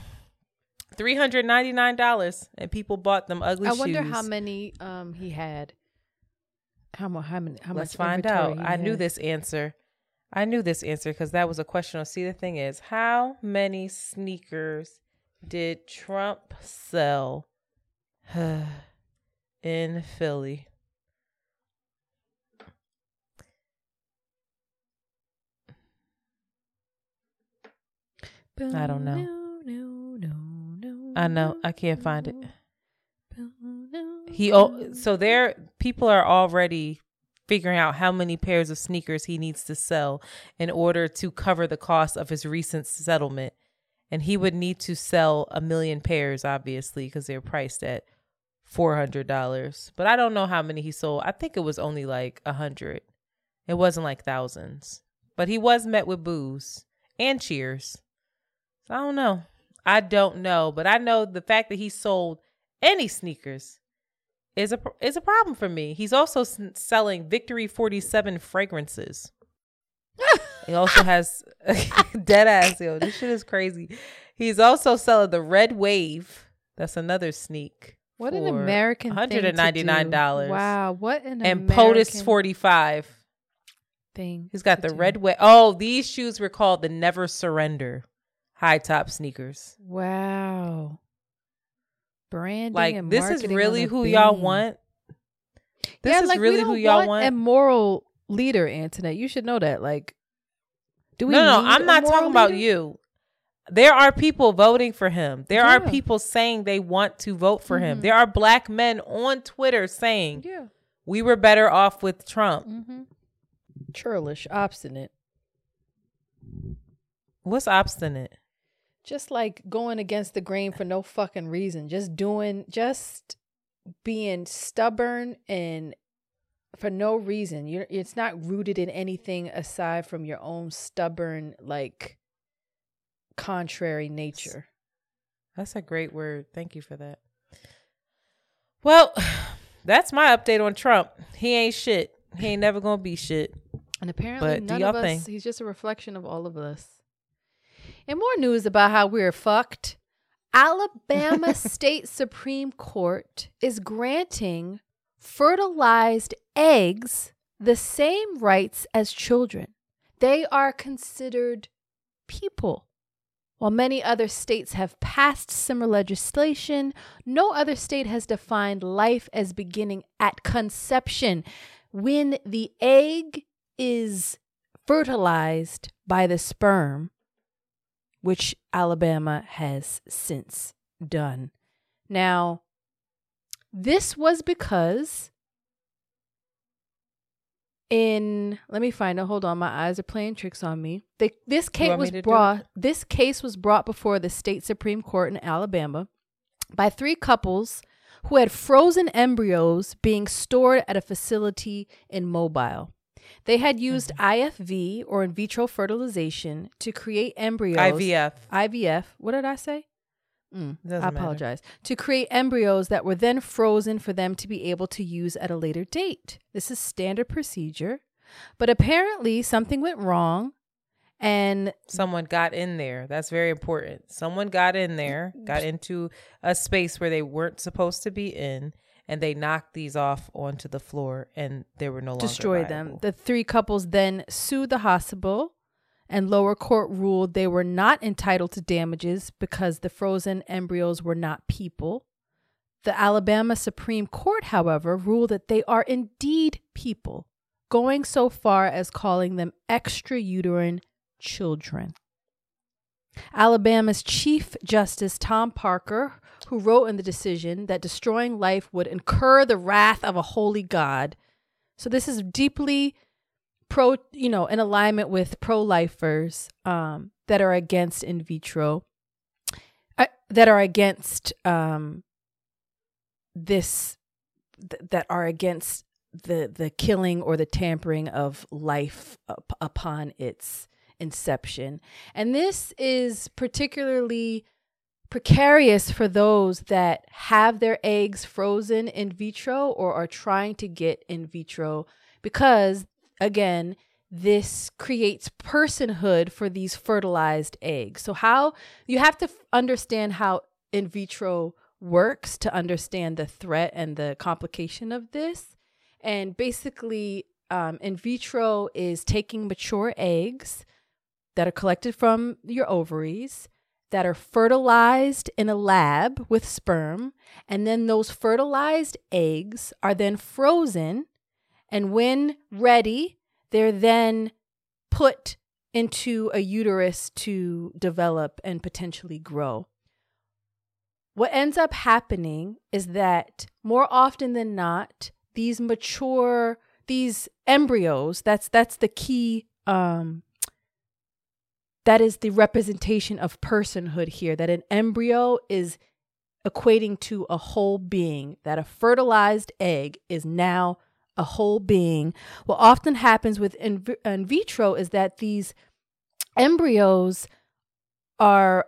F: $399, and people bought them ugly shoes.
E: I wonder how many he had. How many?
F: Let's find out. I knew this answer because that was a question on See the Thing Is. How many sneakers did Trump sell in Philly? I don't know. I know. I can't find it. So people are already figuring out how many pairs of sneakers he needs to sell in order to cover the cost of his recent settlement. And he would need to sell 1 million pairs, obviously, because they're priced at $400. But I don't know how many he sold. I think it was only like 100. It wasn't like thousands. But he was met with boos and cheers. So I don't know. But I know the fact that he sold any sneakers is a problem for me. He's also selling Victory 47 fragrances. He also has dead ass. Yo, this shit is crazy. He's also selling the Red Wave. That's another sneak.
E: What an American
F: $199.
E: Wow, what an
F: and
E: American
F: POTUS 45
E: thing.
F: He's got the Red Wave. Oh, these shoes were called the Never Surrender high top sneakers.
E: Wow. Branding
F: like
E: and
F: this is really who y'all want. This is really who y'all want.
E: A moral leader, Antoinette. You should know that. Like, do we?
F: No, I'm not talking about you. There are people voting for him. There are people saying they want to vote for him. There are black men on Twitter saying, we were better off with Trump.
E: Churlish, obstinate.
F: What's obstinate?
E: Just like going against the grain for no fucking reason. Just being stubborn and for no reason. It's not rooted in anything aside from your own stubborn, like, contrary nature.
F: That's a great word. Thank you for that. Well, that's my update on Trump. He ain't shit. He ain't never gonna be shit.
E: And apparently none of us, he's just a reflection of all of us. And more news about how we're fucked. Alabama State Supreme Court is granting fertilized eggs the same rights as children. They are considered people. While many other states have passed similar legislation, no other state has defined life as beginning at conception, when the egg is fertilized by the sperm, which Alabama has since done. Now, this was because let me find it. Hold on, my eyes are playing tricks on me. This case was brought before the state Supreme Court in Alabama by 3 couples who had frozen embryos being stored at a facility in Mobile. They had used IFV, or in vitro fertilization, to create embryos. IVF. What did I say? I apologize. To create embryos that were then frozen for them to be able to use at a later date. This is standard procedure. But apparently something went wrong and
F: someone got in there. That's very important. Someone got in there, got into a space where they weren't supposed to be in, and they knocked these off onto the floor, and they were no longer
E: destroyed
F: viable.
E: them. The 3 couples then sued the hospital, and lower court ruled they were not entitled to damages because the frozen embryos were not people. The Alabama Supreme Court, however, ruled that they are indeed people, going so far as calling them extrauterine children. Alabama's Chief Justice Tom Parker, who wrote in the decision that destroying life would incur the wrath of a holy God. So this is deeply in alignment with pro-lifers that are against in vitro, that are against that are against the killing or the tampering of life upon its inception. And this is particularly precarious for those that have their eggs frozen in vitro or are trying to get in vitro, because again, this creates personhood for these fertilized eggs. So how you have to understand how in vitro works to understand the threat and the complication of this. And basically, in vitro is taking mature eggs that are collected from your ovaries, that are fertilized in a lab with sperm, and then those fertilized eggs are then frozen, and when ready, they're then put into a uterus to develop and potentially grow. What ends up happening is that more often than not, these embryos, that's the key, that is the representation of personhood here, that an embryo is equating to a whole being, that a fertilized egg is now a whole being. What often happens with in vitro is that these embryos are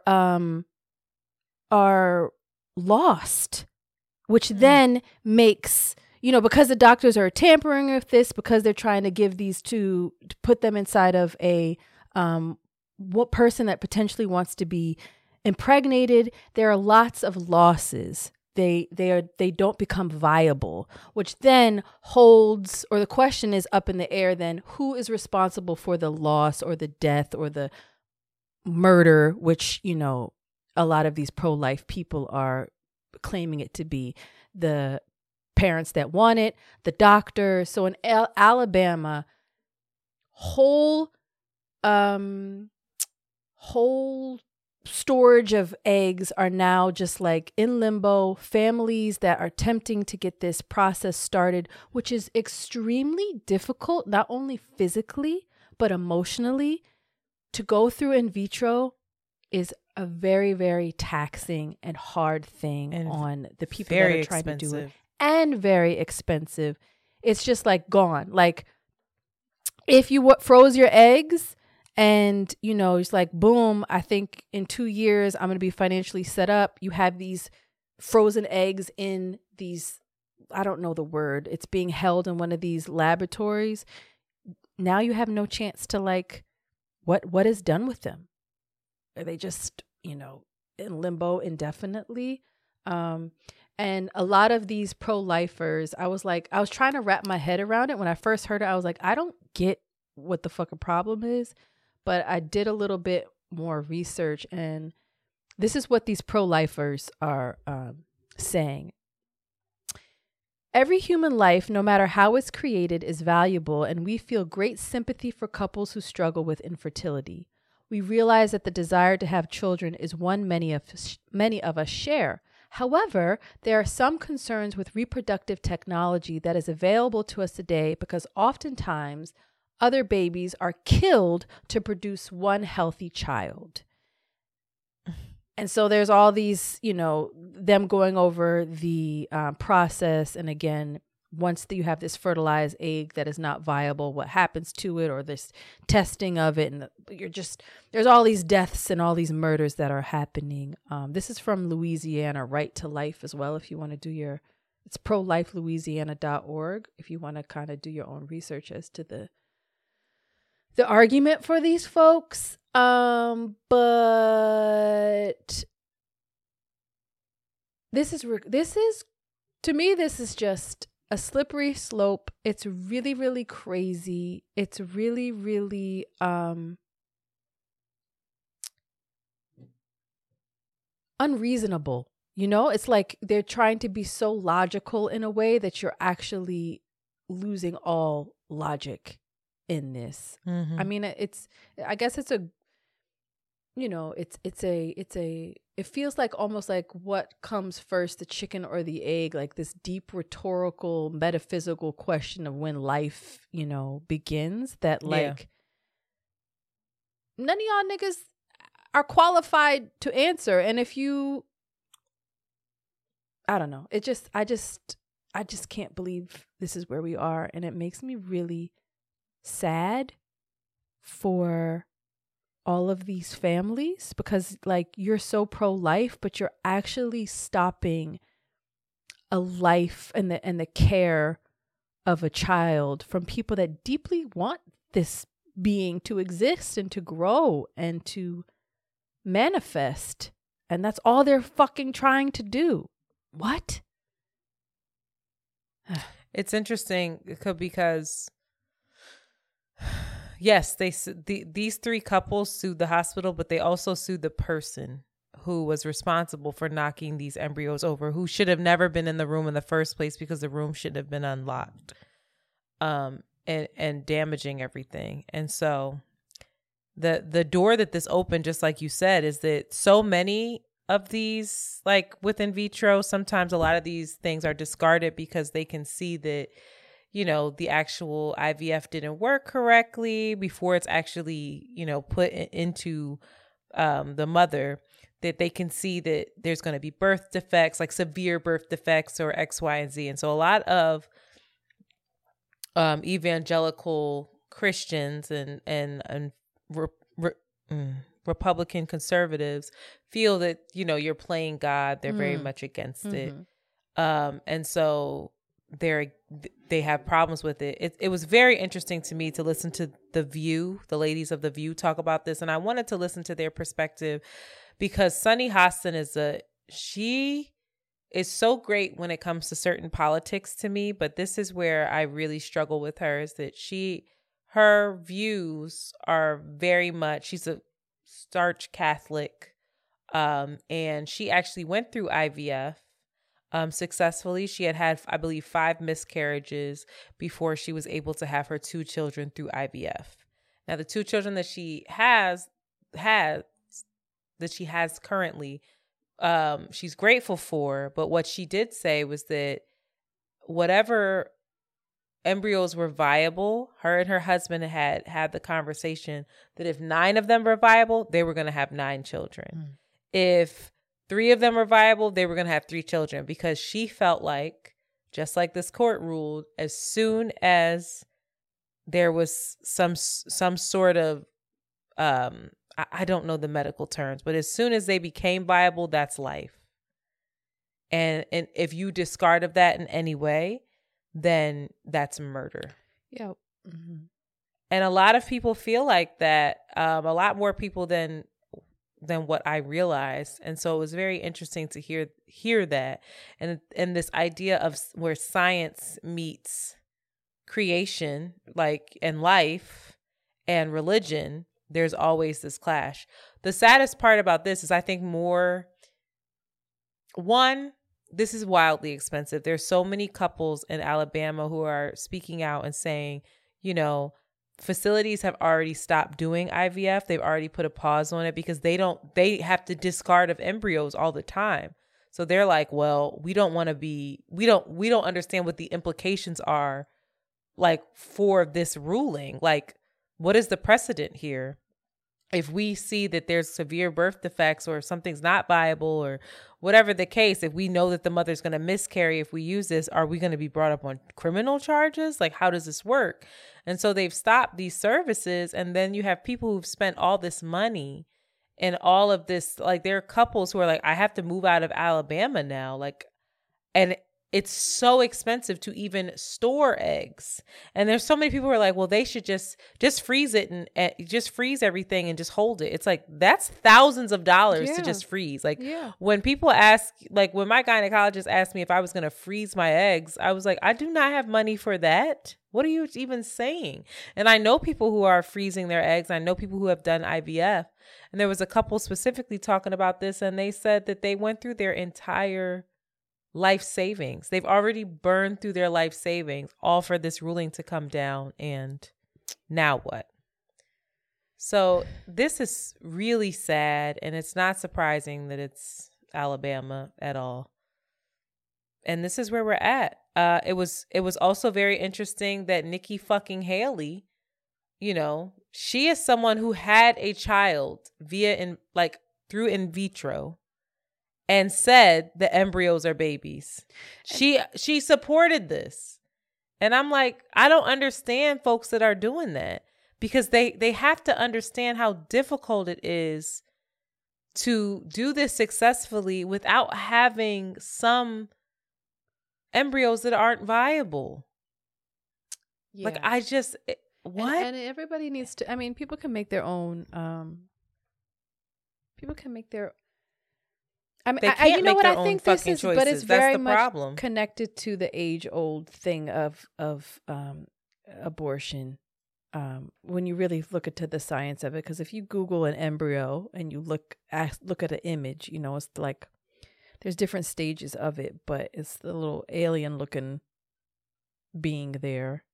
E: lost, which then makes, because the doctors are tampering with this, because they're trying to give these to put them inside of a what person that potentially wants to be impregnated, there are lots of losses. They don't become viable, which then holds, or the question is up in the air then, who is responsible for the loss or the death or the murder, which, a lot of these pro-life people are claiming it to be. The parents that want it, the doctor. So in Alabama, whole storage of eggs are now just like in limbo. Families that are attempting to get this process started, which is extremely difficult, not only physically, but emotionally, to go through in vitro is a very, very taxing and hard thing on the people that are trying to do it. And very expensive. It's just like gone. Like if you froze your eggs and, it's like, boom, I think in 2 years, I'm going to be financially set up. You have these frozen eggs in these, I don't know the word. It's being held in one of these laboratories. Now you have no chance to what is done with them? Are they just, in limbo indefinitely? And a lot of these pro-lifers, I was trying to wrap my head around it. When I first heard it, I was like, I don't get what the fucking problem is. But I did a little bit more research, and this is what these pro-lifers are saying. Every human life, no matter how it's created, is valuable, and we feel great sympathy for couples who struggle with infertility. We realize that the desire to have children is one many of us share. However, there are some concerns with reproductive technology that is available to us today because oftentimes other babies are killed to produce one healthy child. And so there's all these, them going over the process. And again, once you have this fertilized egg that is not viable, what happens to it, or this testing of it. And there's all these deaths and all these murders that are happening. This is from Louisiana, Right to Life as well. If you want to do it's prolifelouisiana.org. If you want to kind of do your own research as to the argument for these folks. But this is to me, this is just a slippery slope. It's really, really crazy. It's really, really unreasonable You know, it's like they're trying to be so logical in a way that you're actually losing all logic in this.
F: Mm-hmm.
E: I mean, I guess it's a, you know, it feels like almost like what comes first, the chicken or the egg, like this deep rhetorical, metaphysical question of when life, you know, begins, that like none of y'all niggas are qualified to answer. And if you, I don't know. I just can't believe this is where we are. And it makes me really sad for all of these families, because like you're so pro-life, but you're actually stopping a life and the care of a child from people that deeply want this being to exist and to grow and to manifest. And that's all they're fucking trying to do. What?
F: It's interesting because yes, these three couples sued the hospital, but they also sued the person who was responsible for knocking these embryos over, who should have never been in the room in the first place because the room should have been unlocked, and damaging everything. And so the door that this opened, just like you said, is that so many of these, like with in vitro, sometimes a lot of these things are discarded because they can see that, you know, the actual IVF didn't work correctly before it's actually, you know, put into the mother, that they can see that there's going to be birth defects, like severe birth defects or X, Y, and Z. And so a lot of evangelical Christians and Republican conservatives feel that, you know, you're playing God. They're very much against it. And so they have problems with it. It was very interesting to me to listen to The View, the ladies of The View, talk about this. And I wanted to listen to their perspective because Sunny Hostin she is so great when it comes to certain politics to me. But this is where I really struggle with her, is that her views are very much, she's a starch Catholic. And she actually went through IVF successfully. She had, I believe, 5 miscarriages before she was able to have her 2 children through IVF. Now, the 2 children that she has currently, she's grateful for. But what she did say was that whatever embryos were viable, her and her husband had the conversation that if 9 of them were viable, they were going to have 9 children. If 3 of them were viable, they were going to have 3 children, because she felt like, just like this court ruled, as soon as there was some sort of, I don't know the medical terms, but as soon as they became viable, that's life. And if you discard of that in any way, then that's murder.
E: Yeah. Mm-hmm.
F: And a lot of people feel like that, a lot more people than what I realized. And so it was very interesting to hear that. And this idea of where science meets creation, like, and life and religion, there's always this clash. The saddest part about this is, I think, this is wildly expensive. There's so many couples in Alabama who are speaking out and saying, you know, facilities have already stopped doing IVF. They've already put a pause on it because they have to discard of embryos all the time. So they're like, well, we don't understand what the implications are, like, for this ruling. Like, what is the precedent here? If we see that there's severe birth defects, or if something's not viable, or whatever the case, if we know that the mother's going to miscarry if we use this, are we going to be brought up on criminal charges? Like, how does this work? And so they've stopped these services. And then you have people who've spent all this money and all of this, like, there are couples who are like, I have to move out of Alabama now. Like, and it's so expensive to even store eggs. And there's so many people who are like, well, they should just freeze it and just freeze everything and just hold it. It's like, that's thousands of dollars to just freeze. Like, when people ask, like, when my gynecologist asked me if I was going to freeze my eggs, I was like, I do not have money for that. What are you even saying? And I know people who are freezing their eggs. I know people who have done IVF. And there was a couple specifically talking about this, and they said that they went through their entire life savings. They've already burned through their life savings, all for this ruling to come down. And now what? So this is really sad, and it's not surprising that it's Alabama at all. And this is where we're at. It was also very interesting that Nikki fucking Haley, she is someone who had a child through in vitro and said the embryos are babies. She supported this. And I'm like, I don't understand folks that are doing that, because they have to understand how difficult it is to do this successfully without having some embryos that aren't viable. Yeah. Like, I just, what?
E: And everybody needs to, I mean, people can make their own, I mean, you know what I think this is, choices. But it's very much problem. Connected to the age-old thing of abortion. When you really look into the science of it, because if you Google an embryo and you look at an image, it's like there's different stages of it, but it's the little alien-looking being there.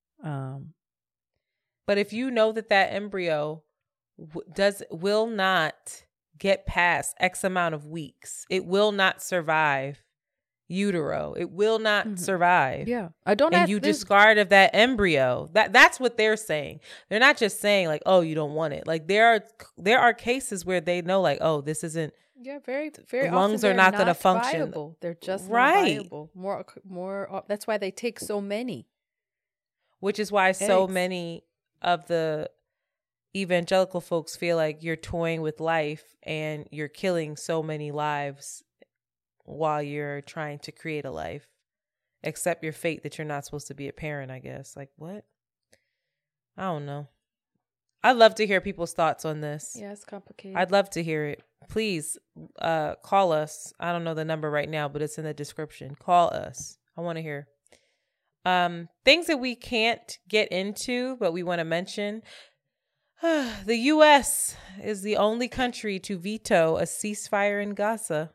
F: But if you know that embryo will not get past X amount of weeks, it will not survive utero. It will not survive.
E: Yeah,
F: discard of that embryo. That's what they're saying. They're not just saying like, oh, you don't want it. Like there are cases where they know like, oh, this isn't.
E: Yeah, very, very.
F: Lungs are not going to function.
E: Viable. They're just not viable. More. That's why they take so many.
F: Which is why so many of the evangelical folks feel like you're toying with life and you're killing so many lives while you're trying to create a life. Accept your fate that you're not supposed to be a parent, I guess. Like, what? I don't know. I'd love to hear people's thoughts on this.
E: Yeah, it's complicated.
F: I'd love to hear it. Please call us. I don't know the number right now, but it's in the description. Call us. I want to hear. Things that we can't get into, but we want to mention. The U.S. is the only country to veto a ceasefire in Gaza.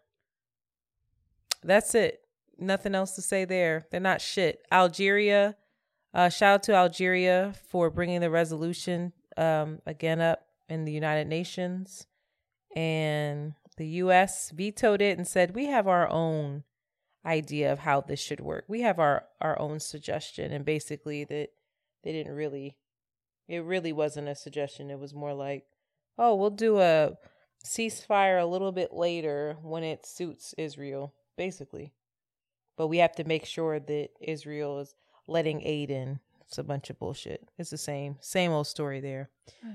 F: That's it. Nothing else to say there. They're not shit. Algeria, shout out to Algeria for bringing the resolution again up in the United Nations. And the U.S. vetoed it and said, we have our own idea of how this should work. We have our own suggestion. And basically that they didn't really, it really wasn't a suggestion. It was more like, oh, we'll do a ceasefire a little bit later when it suits Israel, basically. But we have to make sure that Israel is letting aid in. It's a bunch of bullshit. It's the same old story there.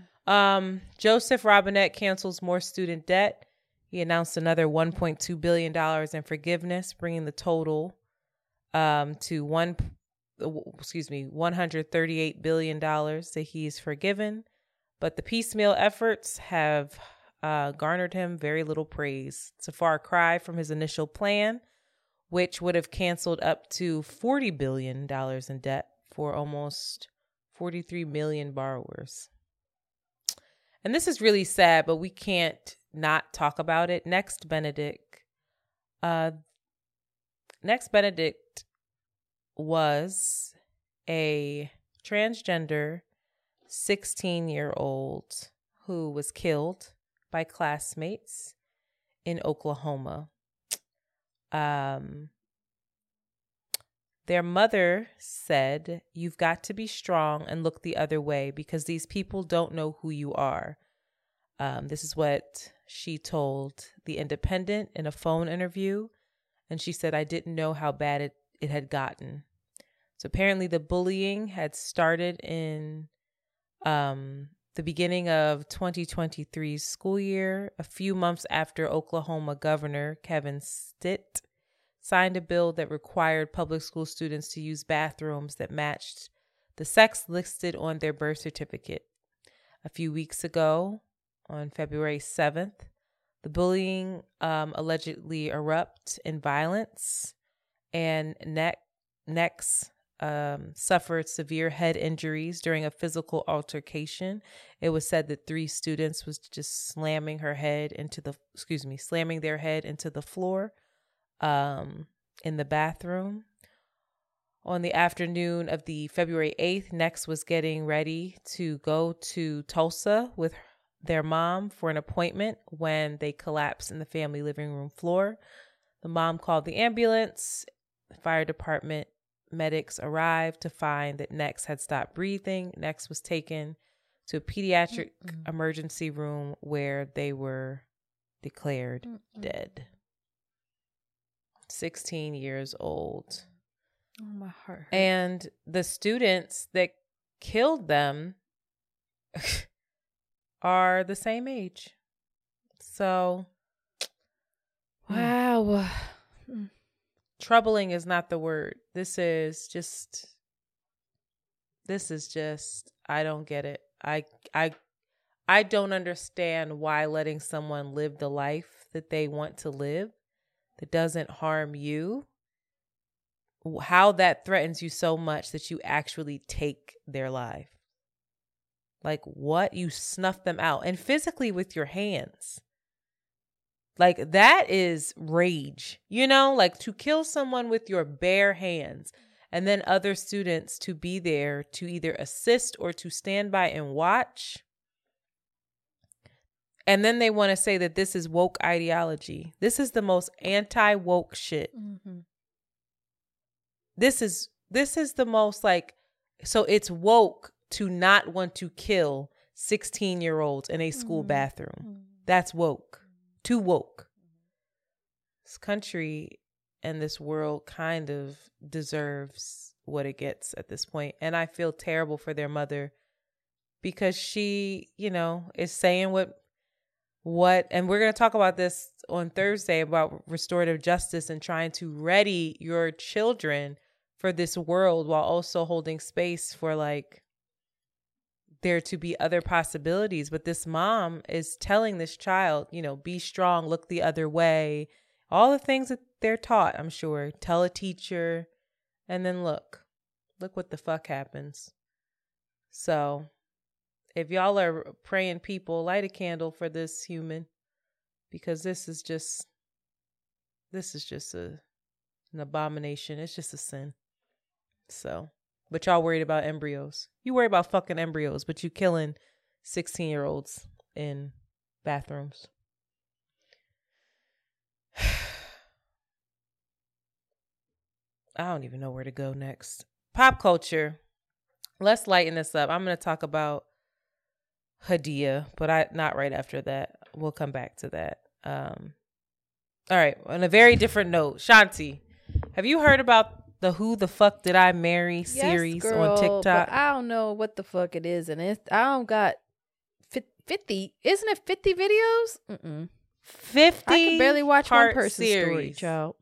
F: Joseph Robinette cancels more student debt. He announced another $1.2 billion in forgiveness, bringing the total to $138 billion that he's forgiven. But the piecemeal efforts have garnered him very little praise. It's a far cry from his initial plan, which would have canceled up to $40 billion in debt for almost 43 million borrowers. And this is really sad, but we can't not talk about it. Next Benedict was a transgender 16-year-old who was killed by classmates in Oklahoma. Their mother said, "You've got to be strong and look the other way because these people don't know who you are." This is what she told The Independent in a phone interview. And she said, "I didn't know how bad it had gotten." So apparently the bullying had started in the beginning of 2023's school year, a few months after Oklahoma Governor Kevin Stitt signed a bill that required public school students to use bathrooms that matched the sex listed on their birth certificate. A few weeks ago, on February 7th, the bullying allegedly erupted in violence, and next suffered severe head injuries during a physical altercation. It was said that 3 students was just slamming their head into the floor in the bathroom. On the afternoon of the February 8th, Next was getting ready to go to Tulsa with their mom for an appointment when they collapsed in the family living room floor. The mom called the ambulance. The fire department medics arrived to find that Next had stopped breathing. Next was taken to a pediatric emergency room where they were declared dead. 16 years old.
E: Oh, my heart hurts.
F: And the students that killed them are the same age. So,
E: wow.
F: Troubling is not the word. This is just, I don't get it. I don't understand why letting someone live the life that they want to live that doesn't harm you, how that threatens you so much that you actually take their life. Like, what? You snuff them out, and physically with your hands. Like, that is rage, like to kill someone with your bare hands, and then other students to be there to either assist or to stand by and watch. And then they want to say that this is woke ideology. This is the most anti-woke shit. Mm-hmm. This is the most so it's woke to not want to kill 16-year-olds in a school bathroom. That's woke. Too woke. This country and this world kind of deserves what it gets at this point. And I feel terrible for their mother because she, is saying what, and we're going to talk about this on Thursday about restorative justice and trying to ready your children for this world while also holding space for there to be other possibilities. But this mom is telling this child, be strong, look the other way, all the things that they're taught, I'm sure. Tell a teacher, and then look what the fuck happens. So if y'all are praying people, light a candle for this human, because this is just an abomination. It's just a sin. So, but y'all worried about embryos. You worry about fucking embryos, but you killing 16-year-olds in bathrooms. I don't even know where to go next. Pop culture. Let's lighten this up. I'm going to talk about Hadiyah, but not right after that. We'll come back to that. All right. On a very different note, Shanti, have you heard about the Who the Fuck Did I Marry series on TikTok?
E: But I don't know what the fuck it is. And I don't got 50. Isn't it 50 videos?
F: 50.
E: I can barely watch one person's
F: series.
E: Story, child.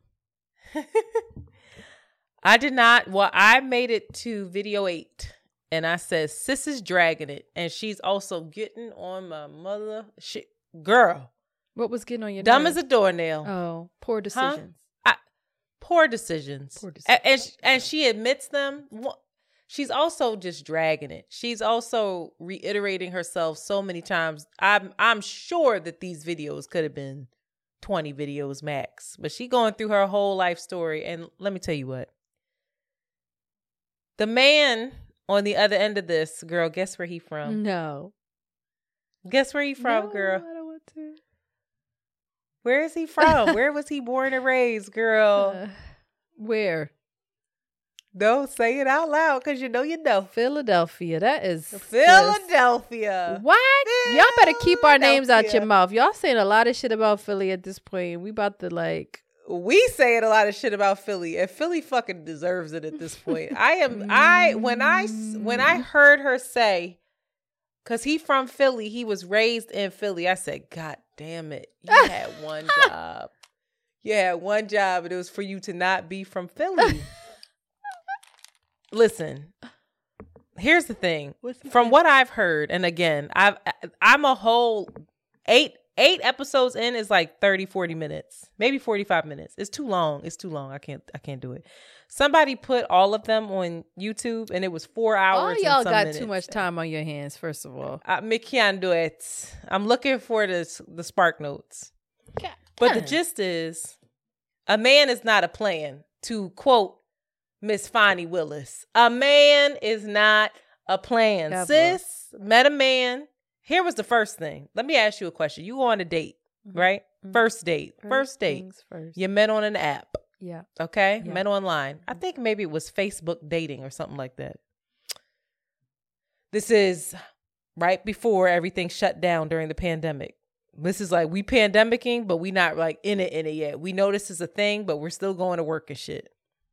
F: I did not. Well, I made it to video 8. And I said, sis is dragging it. And she's also getting on my mother shit. Girl.
E: What was getting on your
F: Dumb
E: nerves?
F: as a doornail.
E: Oh, poor decisions.
F: Poor decisions. And she admits them. She's also just dragging it. She's also reiterating herself so many times. I'm sure that these videos could have been 20 videos max. But she going through her whole life story. And let me tell you what. The man on the other end of this, girl, guess where he from?
E: No.
F: Guess where he from, girl?
E: I don't want to.
F: Where is he from? Where was he born and raised, girl?
E: Where?
F: Don't say it out loud because you know.
E: Philadelphia. That is
F: Philadelphia.
E: What? Y'all better keep our names out your mouth. Y'all saying a lot of shit about Philly at this point. We about to
F: We saying a lot of shit about Philly, and Philly fucking deserves it at this point. When I heard her say, because he from Philly, he was raised in Philly. I said, God damn it. You had one job. You had one job, and it was for you to not be from Philly. Listen, here's the thing. From what I've heard, and again, I'm a whole 8 8 episodes in is like 30, 40 minutes, maybe 45 minutes. It's too long. I can't do it. Somebody put all of them on YouTube and it was 4 hours.
E: All
F: and
E: y'all
F: some
E: got
F: minutes.
E: too much time on your hands, first of all.
F: Me can't do it. I'm looking for the Spark Notes. But the gist is, a man is not a plan, to quote Miss Fonnie Willis. A man is not a plan.
E: Ever.
F: Sis, met a man. Here was the first thing. Let me ask you a question. You go on a date, right? First date. First date.
E: First.
F: You met on an app.
E: Yeah.
F: Okay?
E: Yeah.
F: Met online. I think maybe it was Facebook dating or something like that. This is right before everything shut down during the pandemic. This is like, we pandemicking, but we not like in it yet. We know this is a thing, but we're still going to work and shit.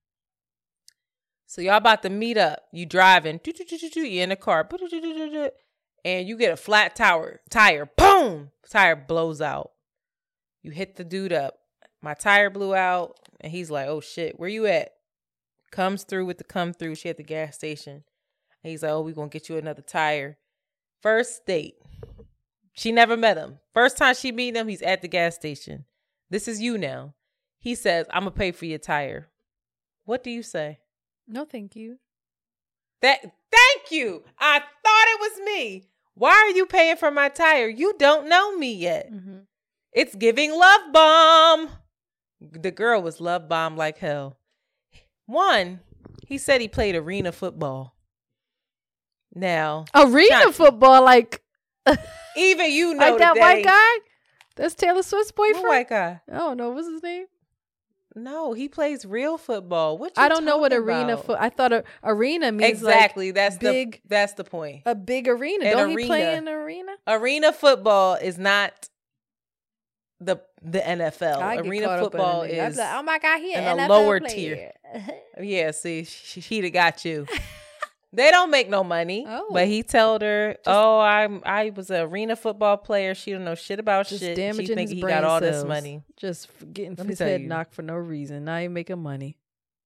F: So y'all about to meet up. You driving. You in the car. And you get a flat tire. Boom! Tire blows out. You hit the dude up. My tire blew out. And he's like, oh shit, where you at? Comes through with the come through. She at the gas station. And he's like, oh, we gonna get you another tire. First date. She never met him. First time she meet him, he's at the gas station. This is you now. He says, I'm gonna pay for your tire. What do you say?
E: No, thank you.
F: Thank you. I thought it was me. Why are you paying for my tire? You don't know me yet.
E: Mm-hmm.
F: It's giving love bomb. The girl was love bomb like hell. One, he said he played arena football. Now,
E: arena football, like
F: even you know
E: like that white guy. That's Taylor Swift's boyfriend.
F: What white guy?
E: I don't know. What's his name?
F: No, he plays real football. What?
E: I don't know what arena I thought arena means
F: exactly.
E: Like
F: that's
E: big.
F: That's the point.
E: A big arena. Don't he play in an arena?
F: Arena football is not the NFL.
E: I
F: arena football is.
E: Like, oh my God, he
F: in
E: a
F: NFL lower
E: player.
F: tier. Yeah, see, she'd have got you. They don't make no money.
E: Oh.
F: But he told her, I was an arena football player. She don't know shit about
E: just
F: shit.
E: Damaging
F: she think
E: his
F: he
E: brain
F: got all
E: cells.
F: this money.
E: Just getting his head knocked for no reason. Now he making money.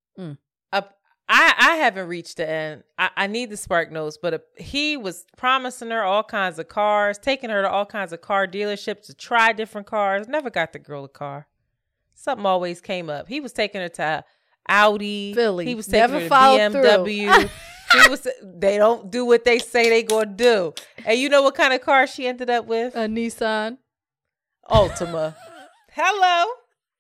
F: I haven't reached the end. I need the Spark Notes, but he was promising her all kinds of cars, taking her to all kinds of car dealerships to try different cars. Never got the girl a car. Something always came up. He was taking her to Audi.
E: Philly.
F: He was taking
E: Never
F: her to
E: followed
F: BMW. They don't do what they say they gonna do. And you know what kind of car she ended up with?
E: A Nissan
F: Altima. Hello.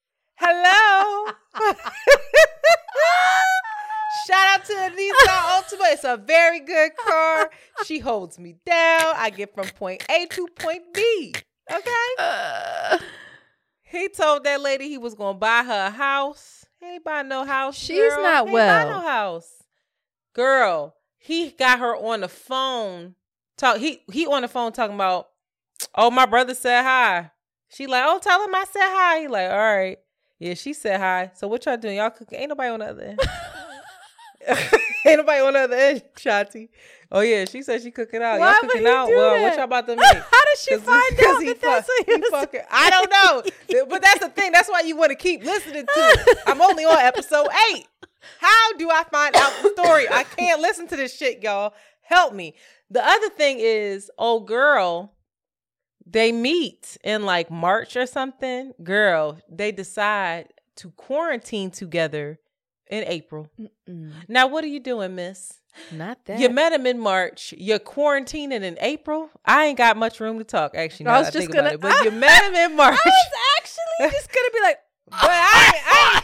F: Shout out to the Nissan Altima. It's a very good car. She holds me down. I get from point A to point B. Okay? He told that lady he was going to buy her a house. He ain't buy no house.
E: She's
F: girl.
E: not
F: he
E: well.
F: Ain't buy no house. Girl, he got her on the phone. He on the phone talking about, oh, my brother said hi. She like, oh, tell him I said hi. He like, all right. Yeah, she said hi. So what y'all doing? Y'all cooking? Ain't nobody on the other end. Ain't nobody on the other end, Shotty. Oh, yeah, she said she cooking out.
E: Why
F: Y'all cooking
E: would he
F: out?
E: do
F: Well,
E: that?
F: what y'all about to make?
E: How did she find out that that's what he was
F: fucking? I don't know. But that's the thing. That's why you want to keep listening to it. I'm only on episode 8. How do I find out the story? I can't listen to this shit, y'all. Help me. The other thing is, old girl, they meet in like March or something. Girl, they decide to quarantine together in April. Now, what are you doing, miss?
E: Not that.
F: You met him in March. You're quarantining in April. I ain't got much room to talk, actually. Now
E: I was
F: that I
E: just
F: think
E: gonna.
F: about it. But you met him in March.
E: I was actually just gonna be like,
F: but I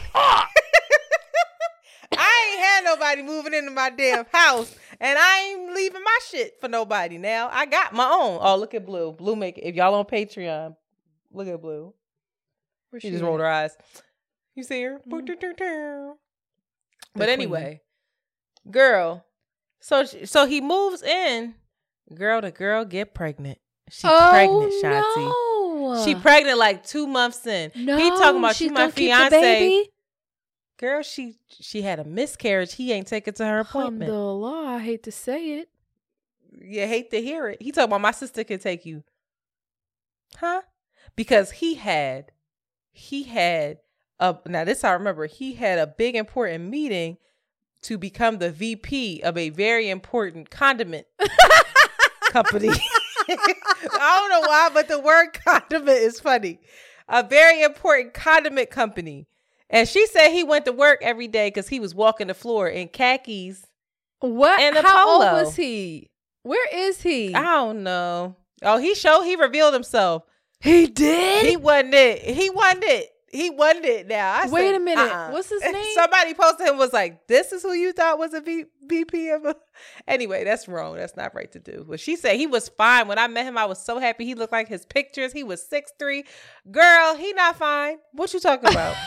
F: ain't had nobody moving into my damn house, and I ain't leaving my shit for nobody. Now I got my own. Oh, look at Blue. Blue make it. If y'all on Patreon, look at Blue. She just rolled her eyes. You see her? But anyway, girl. So he moves in. Girl, the girl get pregnant. She pregnant, Shanti.
E: No.
F: She pregnant like 2 months in.
E: No,
F: He talking about
E: she's
F: she my
E: gonna keep the
F: fiance.
E: baby?
F: Girl, she had a miscarriage. He ain't take it to her appointment.
E: Alhamdulillah, I hate to say it.
F: You hate to hear it. He talking about my sister can take you. Huh? Because he had now this I remember, he had a big important meeting to become the VP of a very important condiment company. I don't know why, but the word condiment is funny. A very important condiment company. And she said he went to work every day because he was walking the floor in khakis.
E: What?
F: And a
E: How
F: polo.
E: old was he? Where is he?
F: I don't know. Oh, he revealed himself.
E: He did?
F: He wasn't it. He wasn't it now.
E: Wait a minute. What's his name?
F: Somebody posted him was like, this is who you thought was a VP of a... Anyway, that's wrong. That's not right to do. But she said he was fine. When I met him, I was so happy. He looked like his pictures. He was 6'3". Girl, he not fine. What you talking about?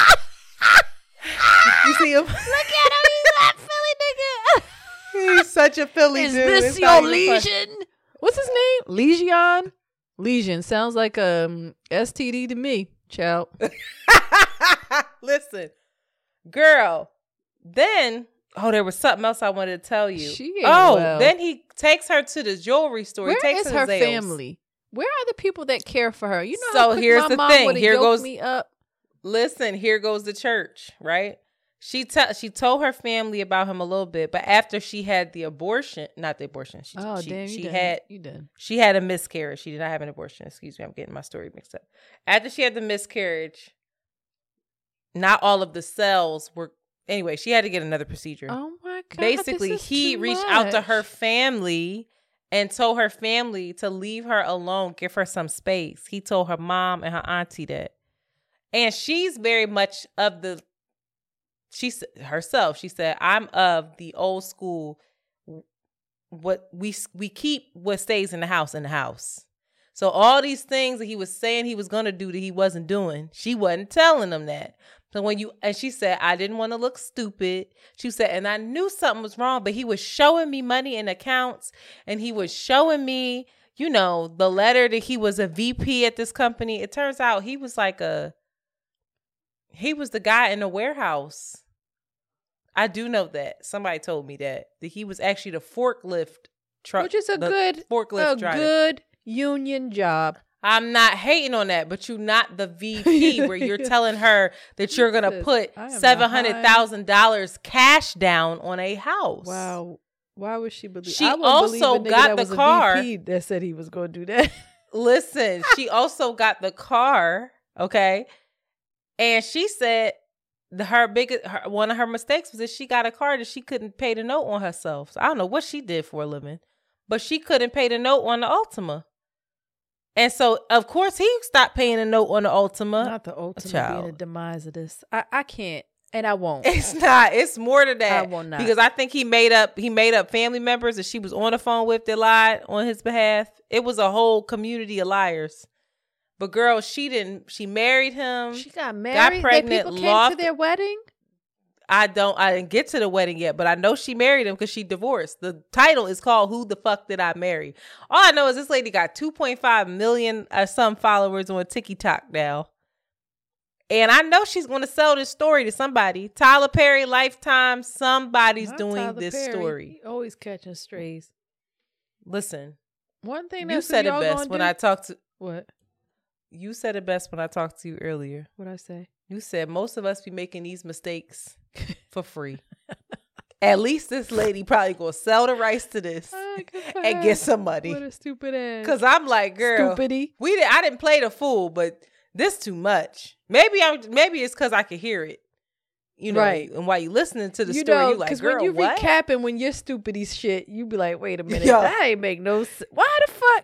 F: You see him?
E: Look at him. He's that Philly nigga.
F: He's such a Philly
E: Is
F: dude.
E: this
F: It's
E: your
F: not even
E: lesion? What's his name? Legion? Legion. Sounds like a STD to me, child.
F: Listen, girl, then, there was something else I wanted to tell you. Then he takes her to the jewelry store.
E: Where
F: he takes
E: is
F: her
E: her
F: to Zales.
E: family? Where are the people that care for her? You know
F: So
E: how quick
F: here's
E: my
F: the
E: mom
F: thing.
E: would've
F: Here
E: yoked
F: goes-
E: me up?
F: Listen, here goes the church, right? She told her family about him a little bit, but after she had the abortion, not the abortion. She had a miscarriage. She did not have an abortion. Excuse me, I'm getting my story mixed up. After she had the miscarriage, not all of the cells were. Anyway, she had to get another procedure.
E: Oh my God!
F: Basically, he reached out to her family and told her family to leave her alone, give her some space. He told her mom and her auntie that, and she's very much of the. She said, I'm of the old school, what we keep what stays in the house. So all these things that he was saying he was going to do that he wasn't doing, she wasn't telling them that. So she said, I didn't want to look stupid. She said, and I knew something was wrong, but he was showing me money in accounts and he was showing me, the letter that he was a VP at this company. It turns out he was he was the guy in the warehouse. I do know that. Somebody told me that he was actually the forklift truck.
E: Which is a good union job.
F: I'm not hating on that, but you're not the VP where you're telling her that you're going to put $700,000 cash down on a house.
E: Wow. Why would she believe?
F: She also got the car.
E: VP that said he was going to do that.
F: Listen, she also got the car. Okay. And she said one of her mistakes was that she got a car that she couldn't pay the note on herself. So I don't know what she did for a living, but she couldn't pay the note on the Altima. And so, of course, he stopped paying the note on the Altima.
E: Not the Altima being a demise of this. I can't, and I won't.
F: It's not. It's more than that.
E: I will not.
F: Because I think he made up family members that she was on the phone with that lied on his behalf. It was a whole community of liars. But girl, she married him.
E: She got married.
F: Got pregnant.
E: People came to their wedding.
F: I didn't get to the wedding yet, but I know she married him because she divorced. The title is called "Who the Fuck Did I Marry?" All I know is this lady got 2.5 million some followers on TikTok now, and I know she's going to sell this story to somebody. Tyler Perry, Lifetime, somebody's doing this story.
E: He always catching strays.
F: Listen,
E: one thing
F: you said it best when I talked to
E: what.
F: You said it best when I talked to you earlier.
E: What'd I say?
F: You said most of us be making these mistakes for free. At least this lady probably gonna sell the rights to this and get some money.
E: What a stupid ass.
F: Cause I'm like, girl,
E: stupidity.
F: I didn't play the fool, but this too much. Maybe it's cause I could hear it. Right. And while you listening to the story, you like, girl,
E: when you
F: what?
E: recapping when you're stupidity shit, you be like, wait a minute, that ain't make no sense. Why the fuck?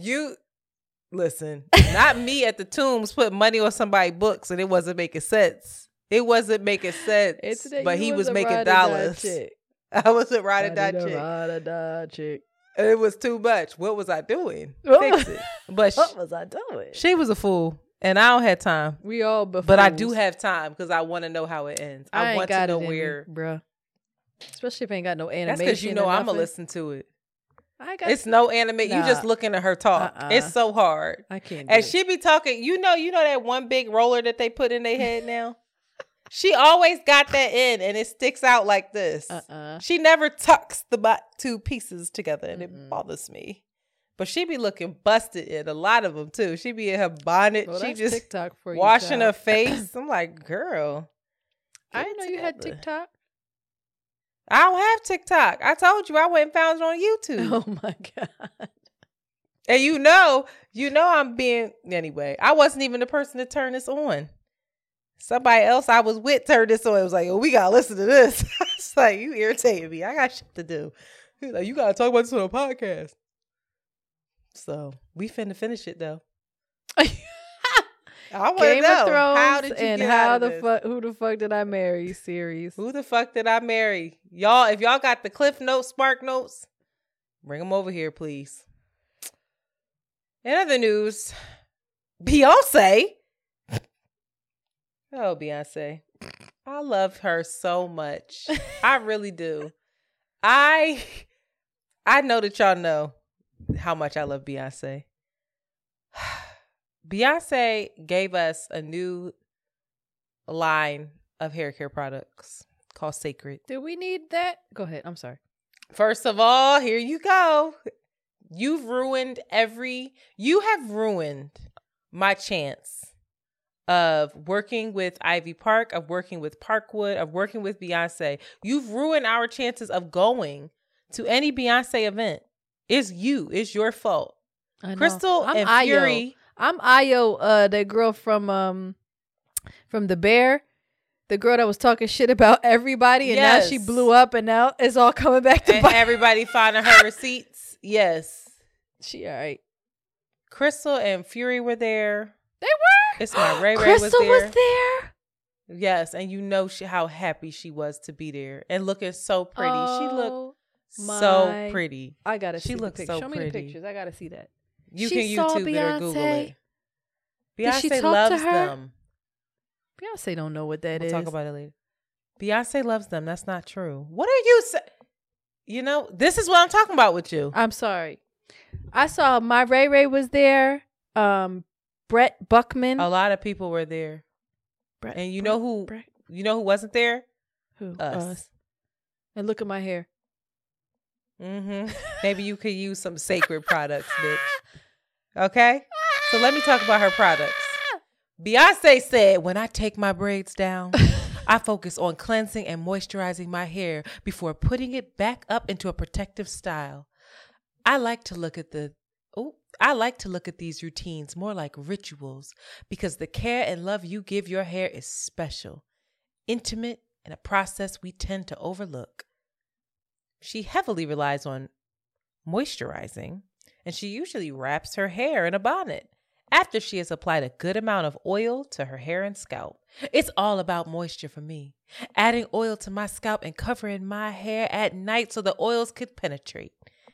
F: Listen, not me at the Tombs putting money on somebody's books and it wasn't making sense. It wasn't making sense, but he was making dollars. I wasn't ride or die chick. It was too much. What was I doing? Fix it. But
E: what was I doing?
F: She was a fool, and I don't have time.
E: We all,
F: but I do have time because I want to know how it ends. I want to know where,
E: bruh. Especially if I ain't got no animation.
F: That's because I'm gonna listen to it. It's no animation. You just looking at her talk. It's so hard.
E: I can't.
F: And she be talking. You know that one big roller that they put in their head now. She always got that in, and it sticks out like this. She never tucks the two pieces together, and it bothers me. But she be looking busted in a lot of them too. She be in her bonnet. She just
E: TikTok for you,
F: washing her face. I'm like, girl,
E: I didn't know you had TikTok.
F: I don't have TikTok. I told you I went and found it on YouTube.
E: Oh my God.
F: And you know I'm being, anyway, I wasn't even the person to turn this on. Somebody else I was with turned this on. It was like, oh, we got to listen to this. It's like, you irritating me. I got shit to do. He was like, you got to talk about this on a podcast. So we finna finish it though. I want to know, how did you
E: and
F: get
E: how
F: out of
E: the
F: this?
E: fuck? Who the fuck did I marry? Series.
F: Who the fuck did I marry? Y'all, if y'all got the Cliff Notes, Spark Notes, bring them over here, please. In other news, Beyonce. Oh, Beyonce. I love her so much. I really do. I know that y'all know how much I love Beyonce. Beyonce gave us a new line of hair care products called Sacred.
E: Do we need that? Go ahead. I'm sorry.
F: First of all, here you go. You have ruined my chance of working with Ivy Park, of working with Parkwood, of working with Beyonce. You've ruined our chances of going to any Beyonce event. It's you. It's your fault. Crystal and
E: Ayo.
F: Fury.
E: I'm Ayo, the girl from The Bear. The girl that was talking shit about everybody, and now she blew up, and now it's all coming back to bite.
F: Everybody finding her receipts. Yes.
E: She all right.
F: Crystal and Fury were there.
E: They were?
F: It's my Ray Ray
E: Crystal
F: was there. Yes, and you know how happy she was to be there and looking so pretty. She looked so pretty.
E: I gotta see
F: She
E: the
F: looked
E: picture.
F: so
E: Show me
F: pretty.
E: the pictures. I gotta see that.
F: You
E: She
F: can
E: saw
F: YouTube it or Google
E: Beyonce.
F: it.
E: Did she
F: Beyonce
E: talk
F: loves
E: to her?
F: them.
E: Beyonce don't know what that
F: We'll
E: is.
F: talk about it later. Beyonce loves them. That's not true. What are you saying? You know, this is what I'm talking about with you.
E: I'm sorry. I saw my Ray Ray was there. Brett Buckman.
F: A lot of people were there. And you know who wasn't there?
E: Who?
F: Us.
E: And look at my hair.
F: Mm-hmm. Maybe you could use some Sacred products, bitch. Okay? So let me talk about her products. Beyonce said, when I take my braids down, I focus on cleansing and moisturizing my hair before putting it back up into a protective style. I like to look at these routines more like rituals because the care and love you give your hair is special, intimate, and a process we tend to overlook. She heavily relies on moisturizing, and she usually wraps her hair in a bonnet after she has applied a good amount of oil to her hair and scalp. It's all about moisture for me. Adding oil to my scalp and covering my hair at night so the oils could penetrate.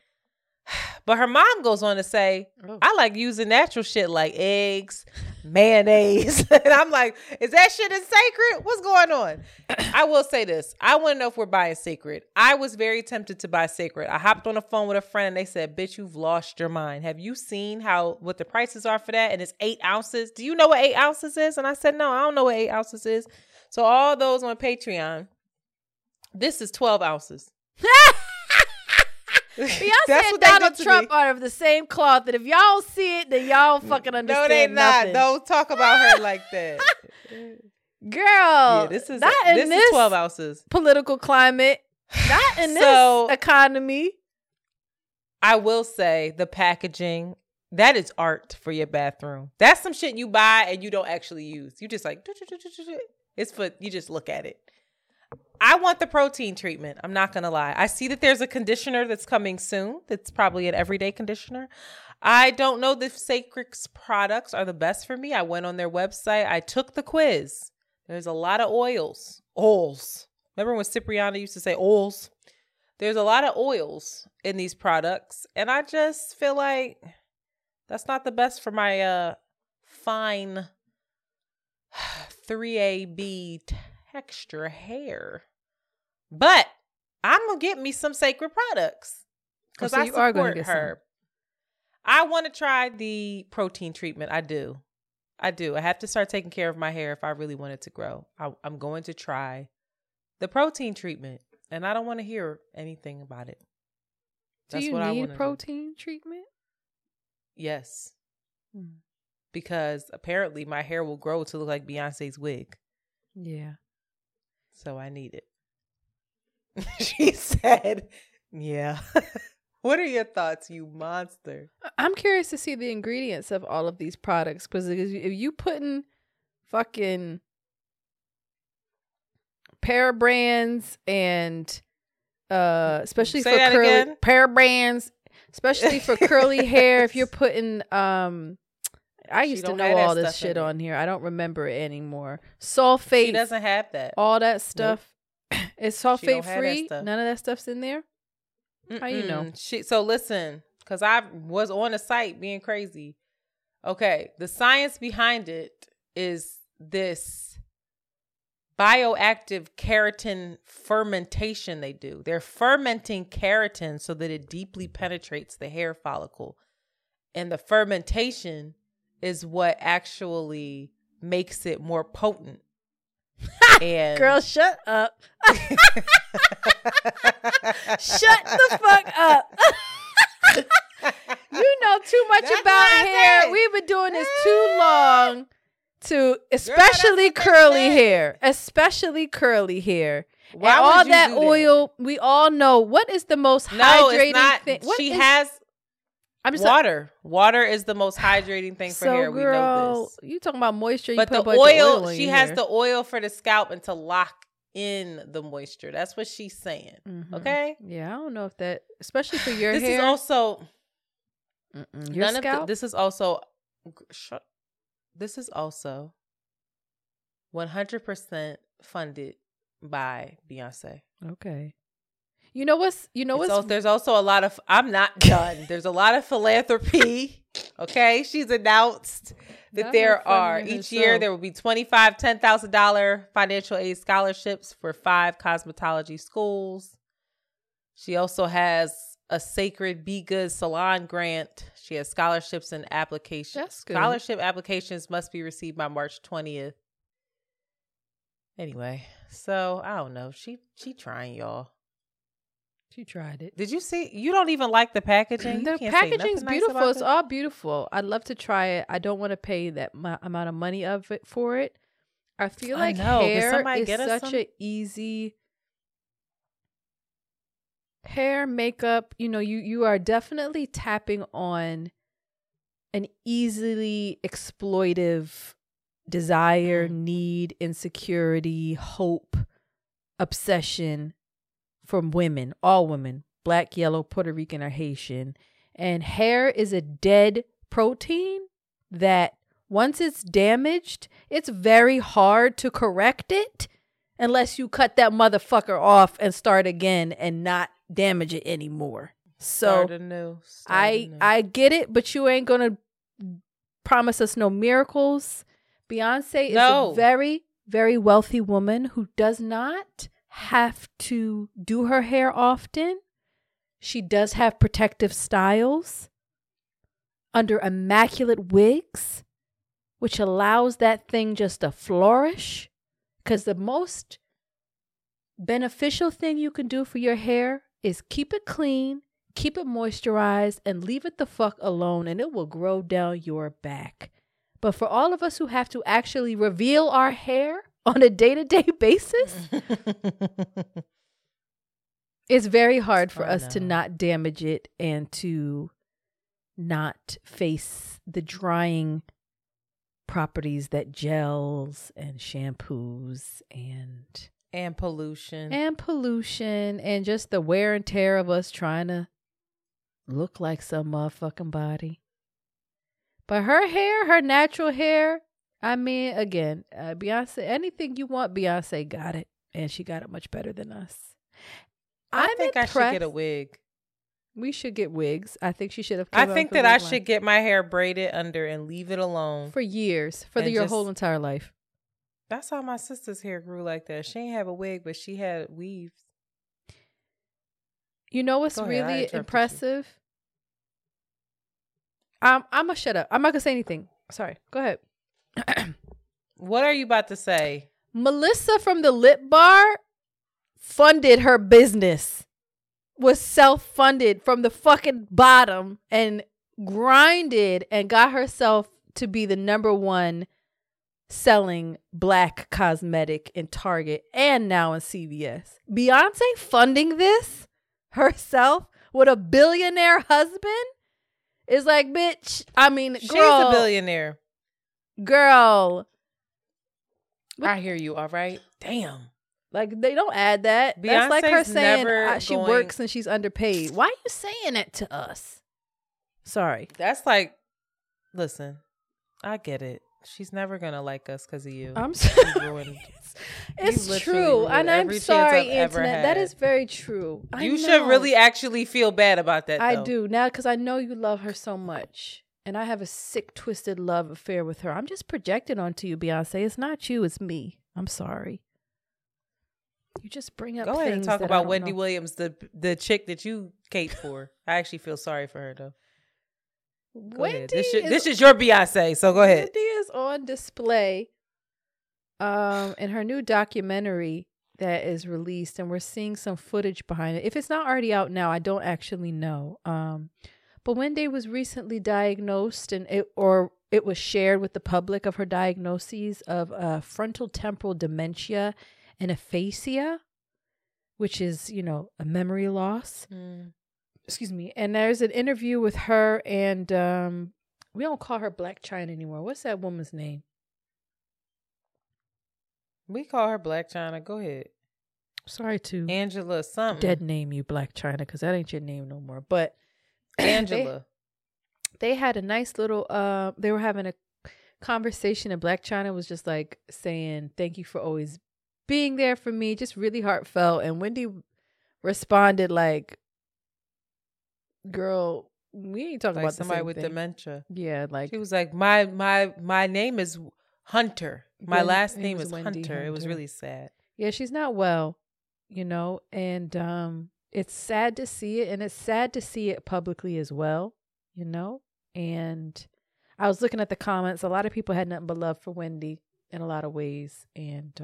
F: But her mom goes on to say, I like using natural shit like eggs, mayonnaise. And I'm like, is that shit in Sacred? What's going on? I will say this. I want to know if we're buying Sacred. I was very tempted to buy Sacred. I hopped on the phone with a friend and they said, bitch, you've lost your mind. Have you seen what the prices are for that? And it's 8 ounces. Do you know what 8 ounces is? And I said, no, I don't know what 8 ounces is. So all those on Patreon, this is 12 ounces.
E: Beyonce and Donald Trump are of the same cloth, and if y'all see it, then y'all fucking understand.
F: No, they
E: nothing.
F: not. Don't talk about her like that.
E: Girl,
F: Yeah, this is 12 ounces.
E: Political climate, not in this economy.
F: I will say the packaging, that is art for your bathroom. That's some shit you buy and you don't actually use. You just like, you just look at it. I want the protein treatment. I'm not going to lie. I see that there's a conditioner that's coming soon. That's probably an everyday conditioner. I don't know if Sacred's products are the best for me. I went on their website. I took the quiz. There's a lot of oils. Oils. Remember when Cipriana used to say oils? There's a lot of oils in these products. And I just feel like that's not the best for my fine 3AB texture hair. But I'm going to get me some Sacred products because I support her. I want to try the protein treatment. I do. I have to start taking care of my hair if I really want it to grow. I'm going to try the protein treatment, and I don't want to hear anything about it.
E: That's what I want to do. Do you need protein treatment?
F: Yes. Because apparently my hair will grow to look like Beyonce's wig.
E: Yeah.
F: So I need it. She said, yeah. What are your thoughts, you monster?
E: I'm curious to see the ingredients of all of these products, because if you putting fucking parabrands and especially
F: Say
E: for
F: that
E: curly
F: again?
E: parabrands, especially for curly hair, if you're putting I used to
F: don't
E: know
F: have that
E: all this
F: stuff
E: shit
F: in it.
E: on here. I don't remember it anymore. Sulfate.
F: She doesn't have that.
E: All that stuff. Is
F: She don't
E: sulfate
F: have that
E: free?
F: stuff.
E: None of that stuff's in there? How you know?
F: So listen, because I was on the site being crazy. Okay, the science behind it is this bioactive keratin fermentation they do. They're fermenting keratin so that it deeply penetrates the hair follicle. And the fermentation is what actually makes it more potent. And
E: Girl, shut up. Shut the fuck up. You know too much
F: That's
E: about
F: what I
E: hair.
F: said.
E: We've been doing this too long to, especially curly hair. Especially curly hair.
F: Why
E: and
F: would
E: all
F: you
E: that
F: do that?
E: oil, we all know. What is the most
F: No,
E: hydrating
F: it's not.
E: thing? What
F: She
E: is-
F: has
E: I'm just
F: water. Water is the most hydrating thing for
E: so
F: hair. We know
E: girl,
F: this.
E: you talking about moisture?
F: But
E: you
F: the
E: put a bunch of
F: oil,
E: on
F: she
E: your
F: has
E: hair.
F: the oil for the scalp and to lock in the moisture. That's what she's saying.
E: Mhm.
F: Okay.
E: Yeah, I don't know if that, especially for your
F: This
E: hair.
F: is also
E: Your
F: none
E: scalp?
F: of this is also this is also 100% funded by Beyonce.
E: Okay. You know what's
F: There's also a lot of, I'm not done. There's a lot of philanthropy. Okay. She's announced that
E: Not
F: there
E: no funny
F: are
E: in
F: each
E: herself.
F: year there will be $10,000 financial aid scholarships for 5 cosmetology schools. She also has a Sacred Be Good Salon grant. She has scholarships and applications.
E: That's good.
F: Scholarship applications must be received by March 20th. Anyway, so I don't know. She trying, y'all.
E: She tried it.
F: Did you see? You don't even like the packaging. You
E: The
F: can't say
E: packaging's
F: nothing nice
E: beautiful.
F: about
E: It's
F: that?
E: all beautiful. I'd love to try it. I don't want to pay that amount of money for it. I feel
F: I
E: like
F: know. Did
E: hair
F: somebody
E: is
F: get us
E: such
F: some?
E: a easy hair makeup. You know, you are definitely tapping on an easily exploitive desire, need, insecurity, hope, obsession from women, all women, Black, yellow, Puerto Rican, or Haitian. And hair is a dead protein that once it's damaged, it's very hard to correct it unless you cut that motherfucker off and start again and not damage it anymore. So
F: Start anew.
E: I get it, but you ain't gonna promise us no miracles. Beyonce is a very, very wealthy woman who does not have to do her hair often. She does have protective styles under immaculate wigs, which allows that thing just to flourish. Because the most beneficial thing you can do for your hair is keep it clean, keep it moisturized, and leave it the fuck alone, and it will grow down your back. But for all of us who have to actually reveal our hair on a day-to-day basis, it's very hard for us to not damage it and to not face the drying properties that gels and shampoos and
F: pollution
E: and just the wear and tear of us trying to look like some motherfucking body. But her hair, her natural hair, I mean, again, Beyonce, anything you want, Beyonce got it. And she got it much better than us.
F: I think I should get a wig.
E: We should get wigs. I think she should have.
F: I think that I should get my hair braided under and leave it alone.
E: For years. For your whole entire life.
F: That's how my sister's hair grew like that. She didn't have a wig, but she had weaves.
E: You know what's really impressive? I'm gonna shut up. I'm not gonna say anything. Sorry. Go ahead.
F: What are you about to say?
E: Melissa from the Lip Bar funded her business. Was self-funded from the fucking bottom and grinded and got herself to be the #1 selling Black cosmetic in Target and now in CVS. Beyonce funding this herself with a billionaire husband is like, bitch. I mean, girl,
F: she's a billionaire.
E: Girl,
F: I hear you. All right. Damn.
E: Like, they don't add that. That's like her saying she works and she's underpaid. Why are you saying that to us? Sorry.
F: That's like, listen, I get it. She's never going to like us because of you.
E: I'm sorry. It's true. And I'm sorry, Internet. That is very true.
F: You should really actually feel bad about that, though.
E: I do. Now, because I know you love her so much. And I have a sick, twisted love affair with her. I'm just projecting onto you, Beyonce. It's not you. It's me. I'm sorry. You just bring up things.
F: Go ahead and talk about Wendy Williams, the chick that you cape for. I actually feel sorry for her, though. This is your Beyonce, so go ahead.
E: Wendy is on display in her new documentary that is released, and we're seeing some footage behind it. If it's not already out now, I don't actually know. But Wendy was recently diagnosed, and it was shared with the public of her diagnoses of frontal temporal dementia and aphasia, which is, a memory loss. Excuse me. And there's an interview with her, and we don't call her Black China anymore. What's that woman's name?
F: We call her Black China. Go ahead.
E: Sorry to
F: Angela something.
E: Dead name you Black China, because that ain't your name no more. But
F: Angela.
E: They had a nice little they were having a conversation, and Black China was just like saying, "Thank you for always being there for me," just really heartfelt. And Wendy responded like, "Girl, we ain't talking about
F: somebody
E: the same
F: with
E: thing."
F: dementia.
E: Yeah, like
F: she was like, my name is Hunter. My last name is
E: Wendy
F: Hunter. It was really sad.
E: Yeah, she's not well, and it's sad to see it, and it's sad to see it publicly as well, And I was looking at the comments. A lot of people had nothing but love for Wendy in a lot of ways, and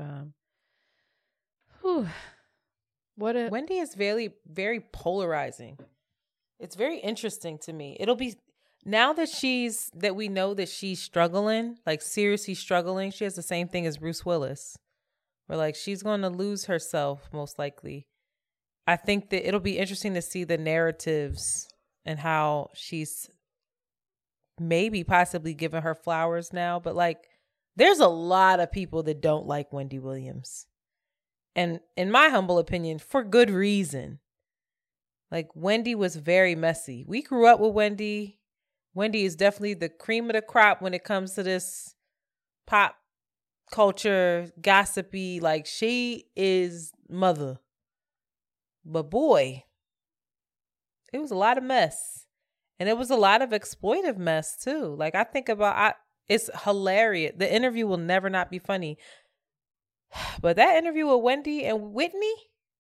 F: Wendy is very, very polarizing. It's very interesting to me. It'll be now that we know that she's struggling, like seriously struggling. She has the same thing as Bruce Willis, where like she's going to lose herself most likely. I think that it'll be interesting to see the narratives and how she's maybe possibly giving her flowers now. But like, there's a lot of people that don't like Wendy Williams. And in my humble opinion, for good reason. Like, Wendy was very messy. We grew up with Wendy. Wendy is definitely the cream of the crop when it comes to this pop culture, gossipy. Like, she is mother. But boy, it was a lot of mess. And it was a lot of exploitive mess, too. Like, I think about, it's hilarious. The interview will never not be funny. But that interview with Wendy and Whitney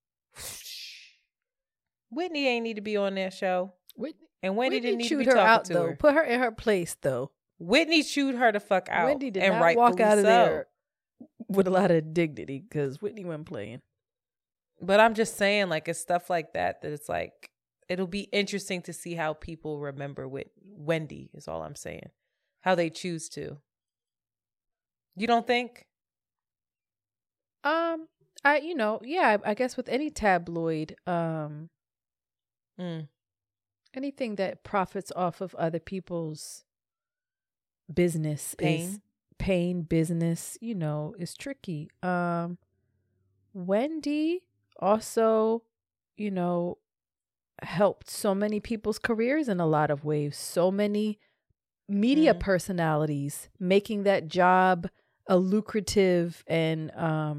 F: ain't need to be on that show. And Wendy didn't need to be talking to her.
E: Put her in her place, though.
F: Whitney chewed her the fuck out.
E: Wendy did not walk out of there with a lot of dignity, because Whitney wasn't playing.
F: But I'm just saying, like, it's stuff like that it's like, it'll be interesting to see how people remember Wendy, is all I'm saying. How they choose to. You don't think?
E: I guess with any tabloid, anything that profits off of other people's business is business, is tricky. Wendy also, helped so many people's careers in a lot of ways. So many media personalities, making that job a lucrative and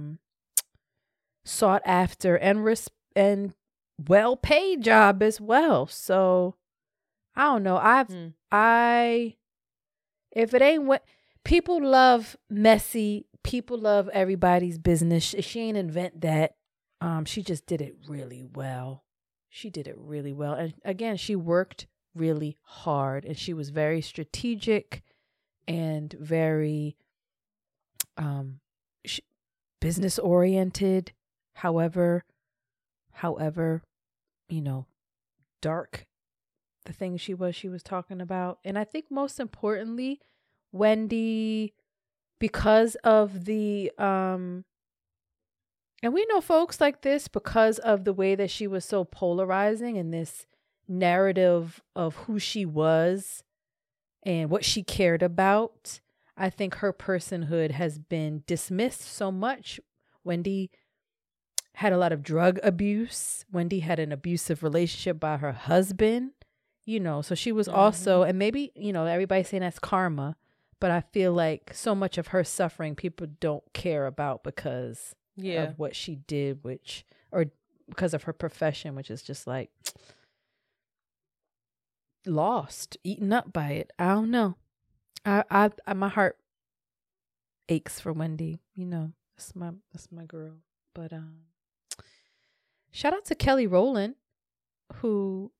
E: sought after and well-paid job as well. So I don't know. If it ain't what people love, messy. People love everybody's business. She ain't invent that. She just did it really well. And again, she worked really hard, and she was very strategic and very business oriented. However, dark the thing she was talking about. And I think most importantly, Wendy, because of the and we know folks like this because of the way that she was so polarizing and this narrative of who she was and what she cared about, I think her personhood has been dismissed so much. Wendy had a lot of drug abuse. Wendy had an abusive relationship by her husband, so she was also, and maybe, everybody's saying that's karma, but I feel like so much of her suffering people don't care about because of what she did, or because of her profession, which is just like lost, eaten up by it. I don't know. I my heart aches for Wendy. That's my girl. But shout out to Kelly Rowland, who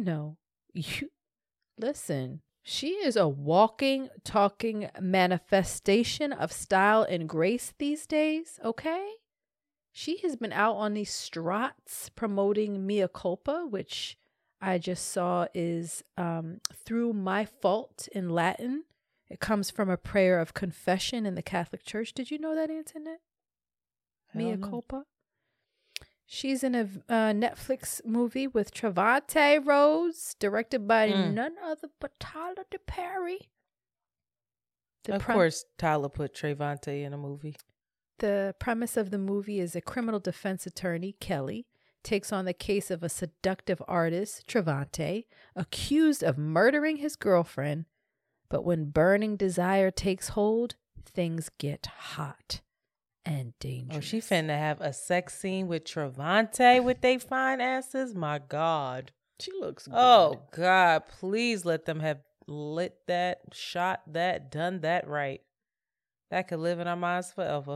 E: listen. She is a walking, talking manifestation of style and grace these days. Okay, she has been out on these strats promoting Mea Culpa, which I just saw is through my fault in Latin. It comes from a prayer of confession in the Catholic Church. Did you know that, Antoinette? Mea Culpa. She's in a Netflix movie with Trevante Rhodes, directed by none other but Tyler Perry.
F: Of course, Tyler put Trevante in a movie.
E: The premise of the movie is a criminal defense attorney, Kelly, takes on the case of a seductive artist, Trevante, accused of murdering his girlfriend. But when burning desire takes hold, things get hot and dangerous.
F: Oh, she finna have a sex scene with Trevante with they fine asses? My God.
E: She looks good.
F: Oh, God. Please let them have lit that, shot that, done that right. That could live in our minds forever.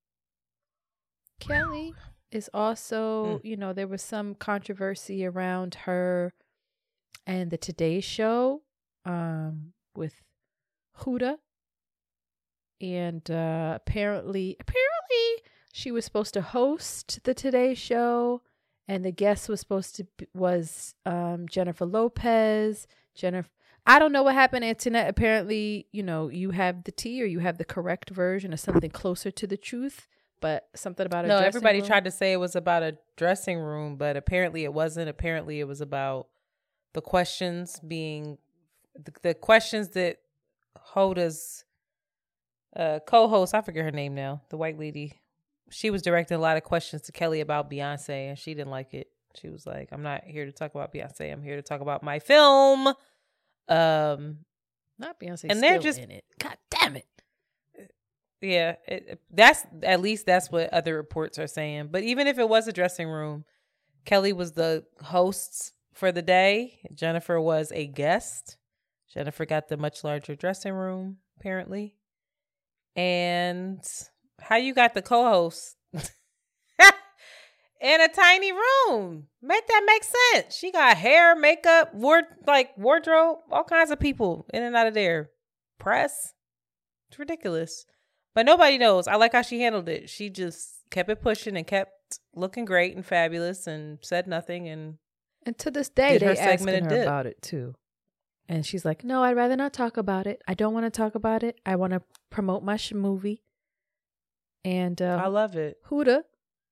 E: Kelly is also, there was some controversy around her and the Today Show with Huda. And apparently she was supposed to host the Today Show, and the guest was Jennifer Lopez. I don't know what happened, Antoinette. Apparently, you have the tea or you have the correct version of something closer to the truth, but something about a dressing
F: everybody
E: room.
F: tried to say it was about a dressing room, but apparently it wasn't. Apparently it was about the questions being the questions that Hoda's co-host, I forget her name now, the white lady, she was directing a lot of questions to Kelly about Beyonce, and she didn't like it. She was like, I'm not here to talk about Beyonce. I'm here to talk about my film.
E: Not Beyonce, and they're just in it. God damn it.
F: Yeah, that's at least that's what other reports are saying. But even if it was a dressing room, Kelly was the host for the day. Jennifer was a guest. Jennifer got the much larger dressing room, apparently. And how you got the co-host in a tiny room? Make that make sense. She got hair, makeup, wardrobe, all kinds of people in and out of there. Press. It's ridiculous. But nobody knows. I like how she handled it. She just kept it pushing and kept looking great and fabulous and said nothing. And
E: to this day, they asking her about it too. And she's like, no, I'd rather not talk about it. I don't want to talk about it. I want to promote my movie. And
F: I love it.
E: Hoda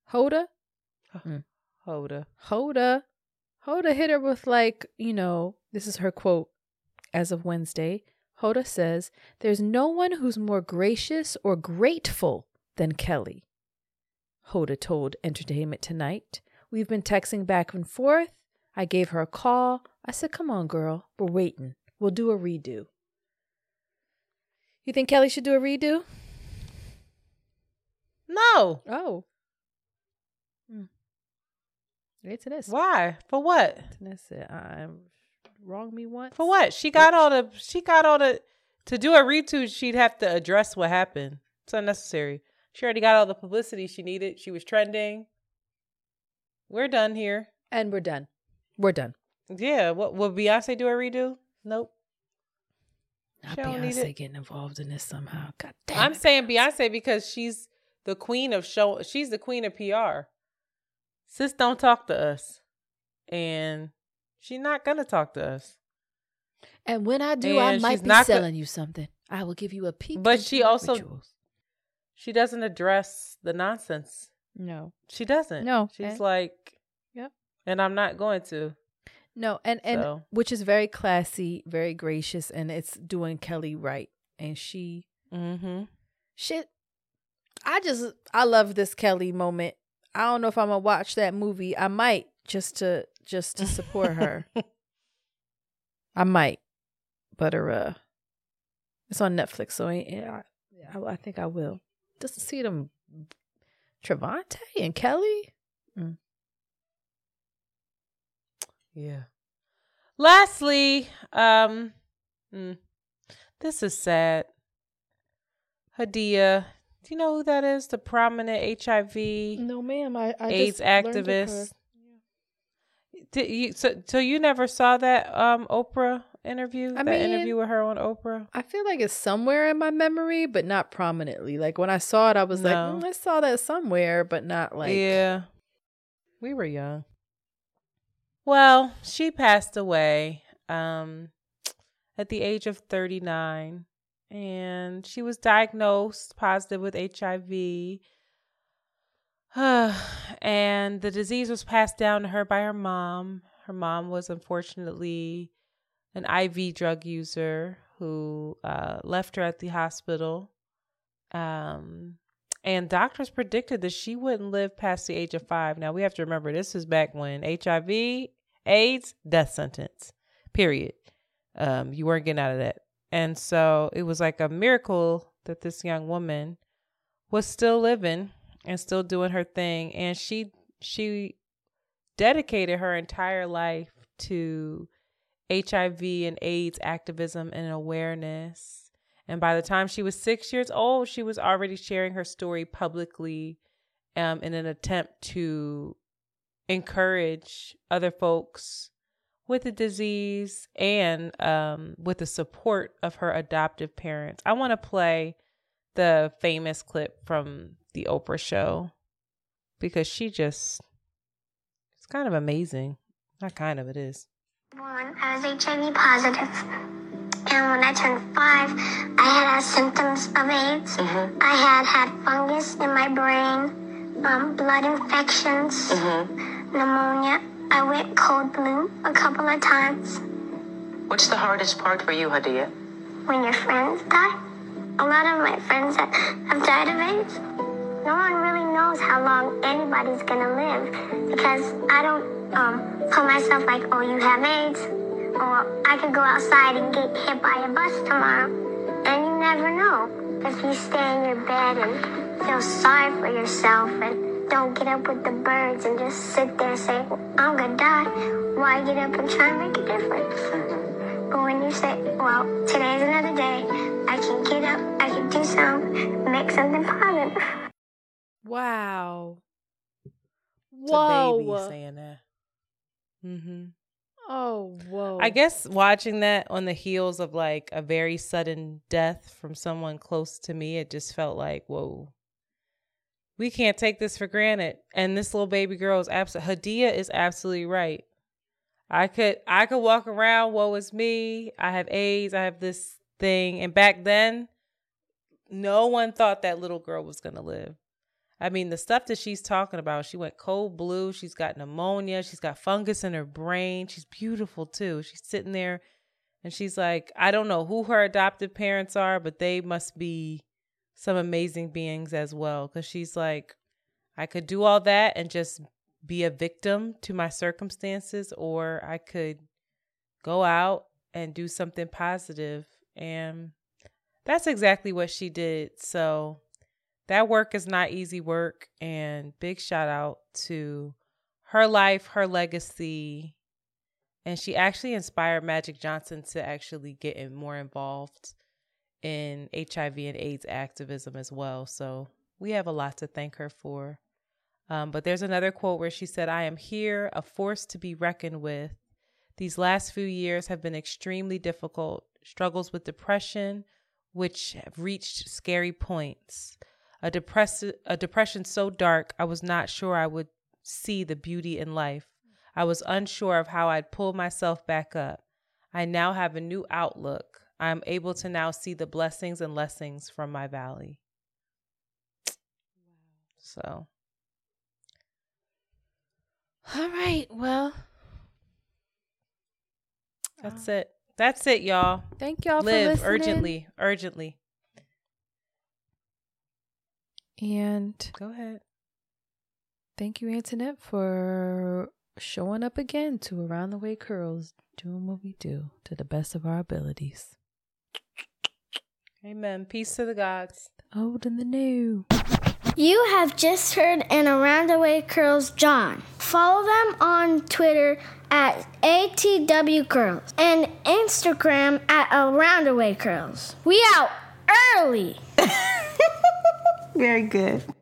E: hit her with this is her quote as of Wednesday. Hoda says, there's no one who's more gracious or grateful than Kelly. Hoda told Entertainment Tonight. We've been texting back and forth. I gave her a call. I said, come on, girl. We're waiting. We'll do a redo. You think Kelly should do a redo?
F: No.
E: Oh. It's this.
F: Why? For what?
E: I'm wrong me once.
F: For what? She got all the to do a redo, she'd have to address what happened. It's unnecessary. She already got all the publicity she needed. She was trending. We're done here.
E: And we're done. We're done.
F: Yeah. What will Beyonce do a redo? Nope.
E: Not Beyonce getting involved in this somehow. God damn it.
F: I'm saying Beyonce because she's the queen of show. She's the queen of PR. Sis don't talk to us. And she's not going to talk to us.
E: And when I do, I might be selling you something. I will give you a peek.
F: But she also, she doesn't address the nonsense.
E: No.
F: She doesn't.
E: No.
F: She's like, yep. And I'm not going to.
E: No, and
F: So.
E: which is very classy, very gracious, and it's doing Kelly right. And she, shit, I love this Kelly moment. I don't know if I'm gonna watch that movie. I might just to support her. I might, but it's on Netflix, so I think I will just to see them, Trevante and Kelly.
F: Yeah. Lastly, this is sad. Hadia, do you know who that is? The prominent HIV
E: No, ma'am. I
F: AIDS
E: just learned of her.
F: activist. Did you so you never saw that Oprah interview? Interview with her on Oprah?
E: I feel like it's somewhere in my memory, but not prominently. Like when I saw it, I was like, I saw that somewhere, but not like.
F: Yeah. We were young. Well, she passed away at the age of 39, and she was diagnosed positive with HIV. And the disease was passed down to her by her mom. Her mom was unfortunately an IV drug user who left her at the hospital. And doctors predicted that she wouldn't live past the age of 5. Now, we have to remember, this is back when HIV, AIDS, death sentence, period. You weren't getting out of that. And so it was like a miracle that this young woman was still living and still doing her thing. And she dedicated her entire life to HIV and AIDS activism and awareness. And by the time she was 6 years old, she was already sharing her story publicly in an attempt to encourage other folks with the disease and with the support of her adoptive parents. I want to play the famous clip from the Oprah show because it's kind of amazing. Not kind of, it is.
K: I was HIV positive. And when I turned 5, I had symptoms of AIDS. I had fungus in my brain, blood infections, pneumonia. I went cold blue a couple of times.
L: What's the hardest part for you, Hadia?
K: When your friends die. A lot of my friends have died of AIDS. No one really knows how long anybody's gonna live because I don't tell myself like, oh, you have AIDS. Or I could go outside and get hit by a bus tomorrow. And you never know. If you stay in your bed and feel sorry for yourself and don't get up with the birds and just sit there and say, I'm gonna die, why get up and try and make a difference? But when you say, well, today's another day, I can get up, I can do something, make something positive.
E: Wow.
F: It's a baby saying that.
E: Oh, whoa.
F: I guess watching that on the heels of like a very sudden death from someone close to me, it just felt like, whoa, we can't take this for granted. And this little baby girl is Hadia is absolutely right. I could walk around, woe is me. I have AIDS. I have this thing. And back then, no one thought that little girl was going to live. I mean, the stuff that she's talking about, she went cold blue. She's got pneumonia. She's got fungus in her brain. She's beautiful, too. She's sitting there and she's like, I don't know who her adoptive parents are, but they must be some amazing beings as well. Because she's like, I could do all that and just be a victim to my circumstances, or I could go out and do something positive. And that's exactly what she did. So that work is not easy work, and big shout out to her life, her legacy. And she actually inspired Magic Johnson to actually get more involved in HIV and AIDS activism as well. So we have a lot to thank her for. But there's another quote where she said, I am here, a force to be reckoned with. These last few years have been extremely difficult. Struggles with depression, which have reached scary points. A depression so dark, I was not sure I would see the beauty in life. I was unsure of how I'd pull myself back up. I now have a new outlook. I am able to now see the blessings and lessons from my valley. So.
E: All right. Well,
F: That's it, y'all.
E: Thank y'all
F: Live
E: for listening.
F: urgently.
E: And
F: go ahead.
E: Thank you, Antoinette, for showing up again to Around the Way Curls, doing what we do to the best of our abilities.
F: Amen. Peace to the gods.
E: The old and the new.
K: You have just heard an Around the Way Curls John. Follow them on Twitter at ATW Curls and Instagram at Around the Way Curls. We out early.
D: Very good.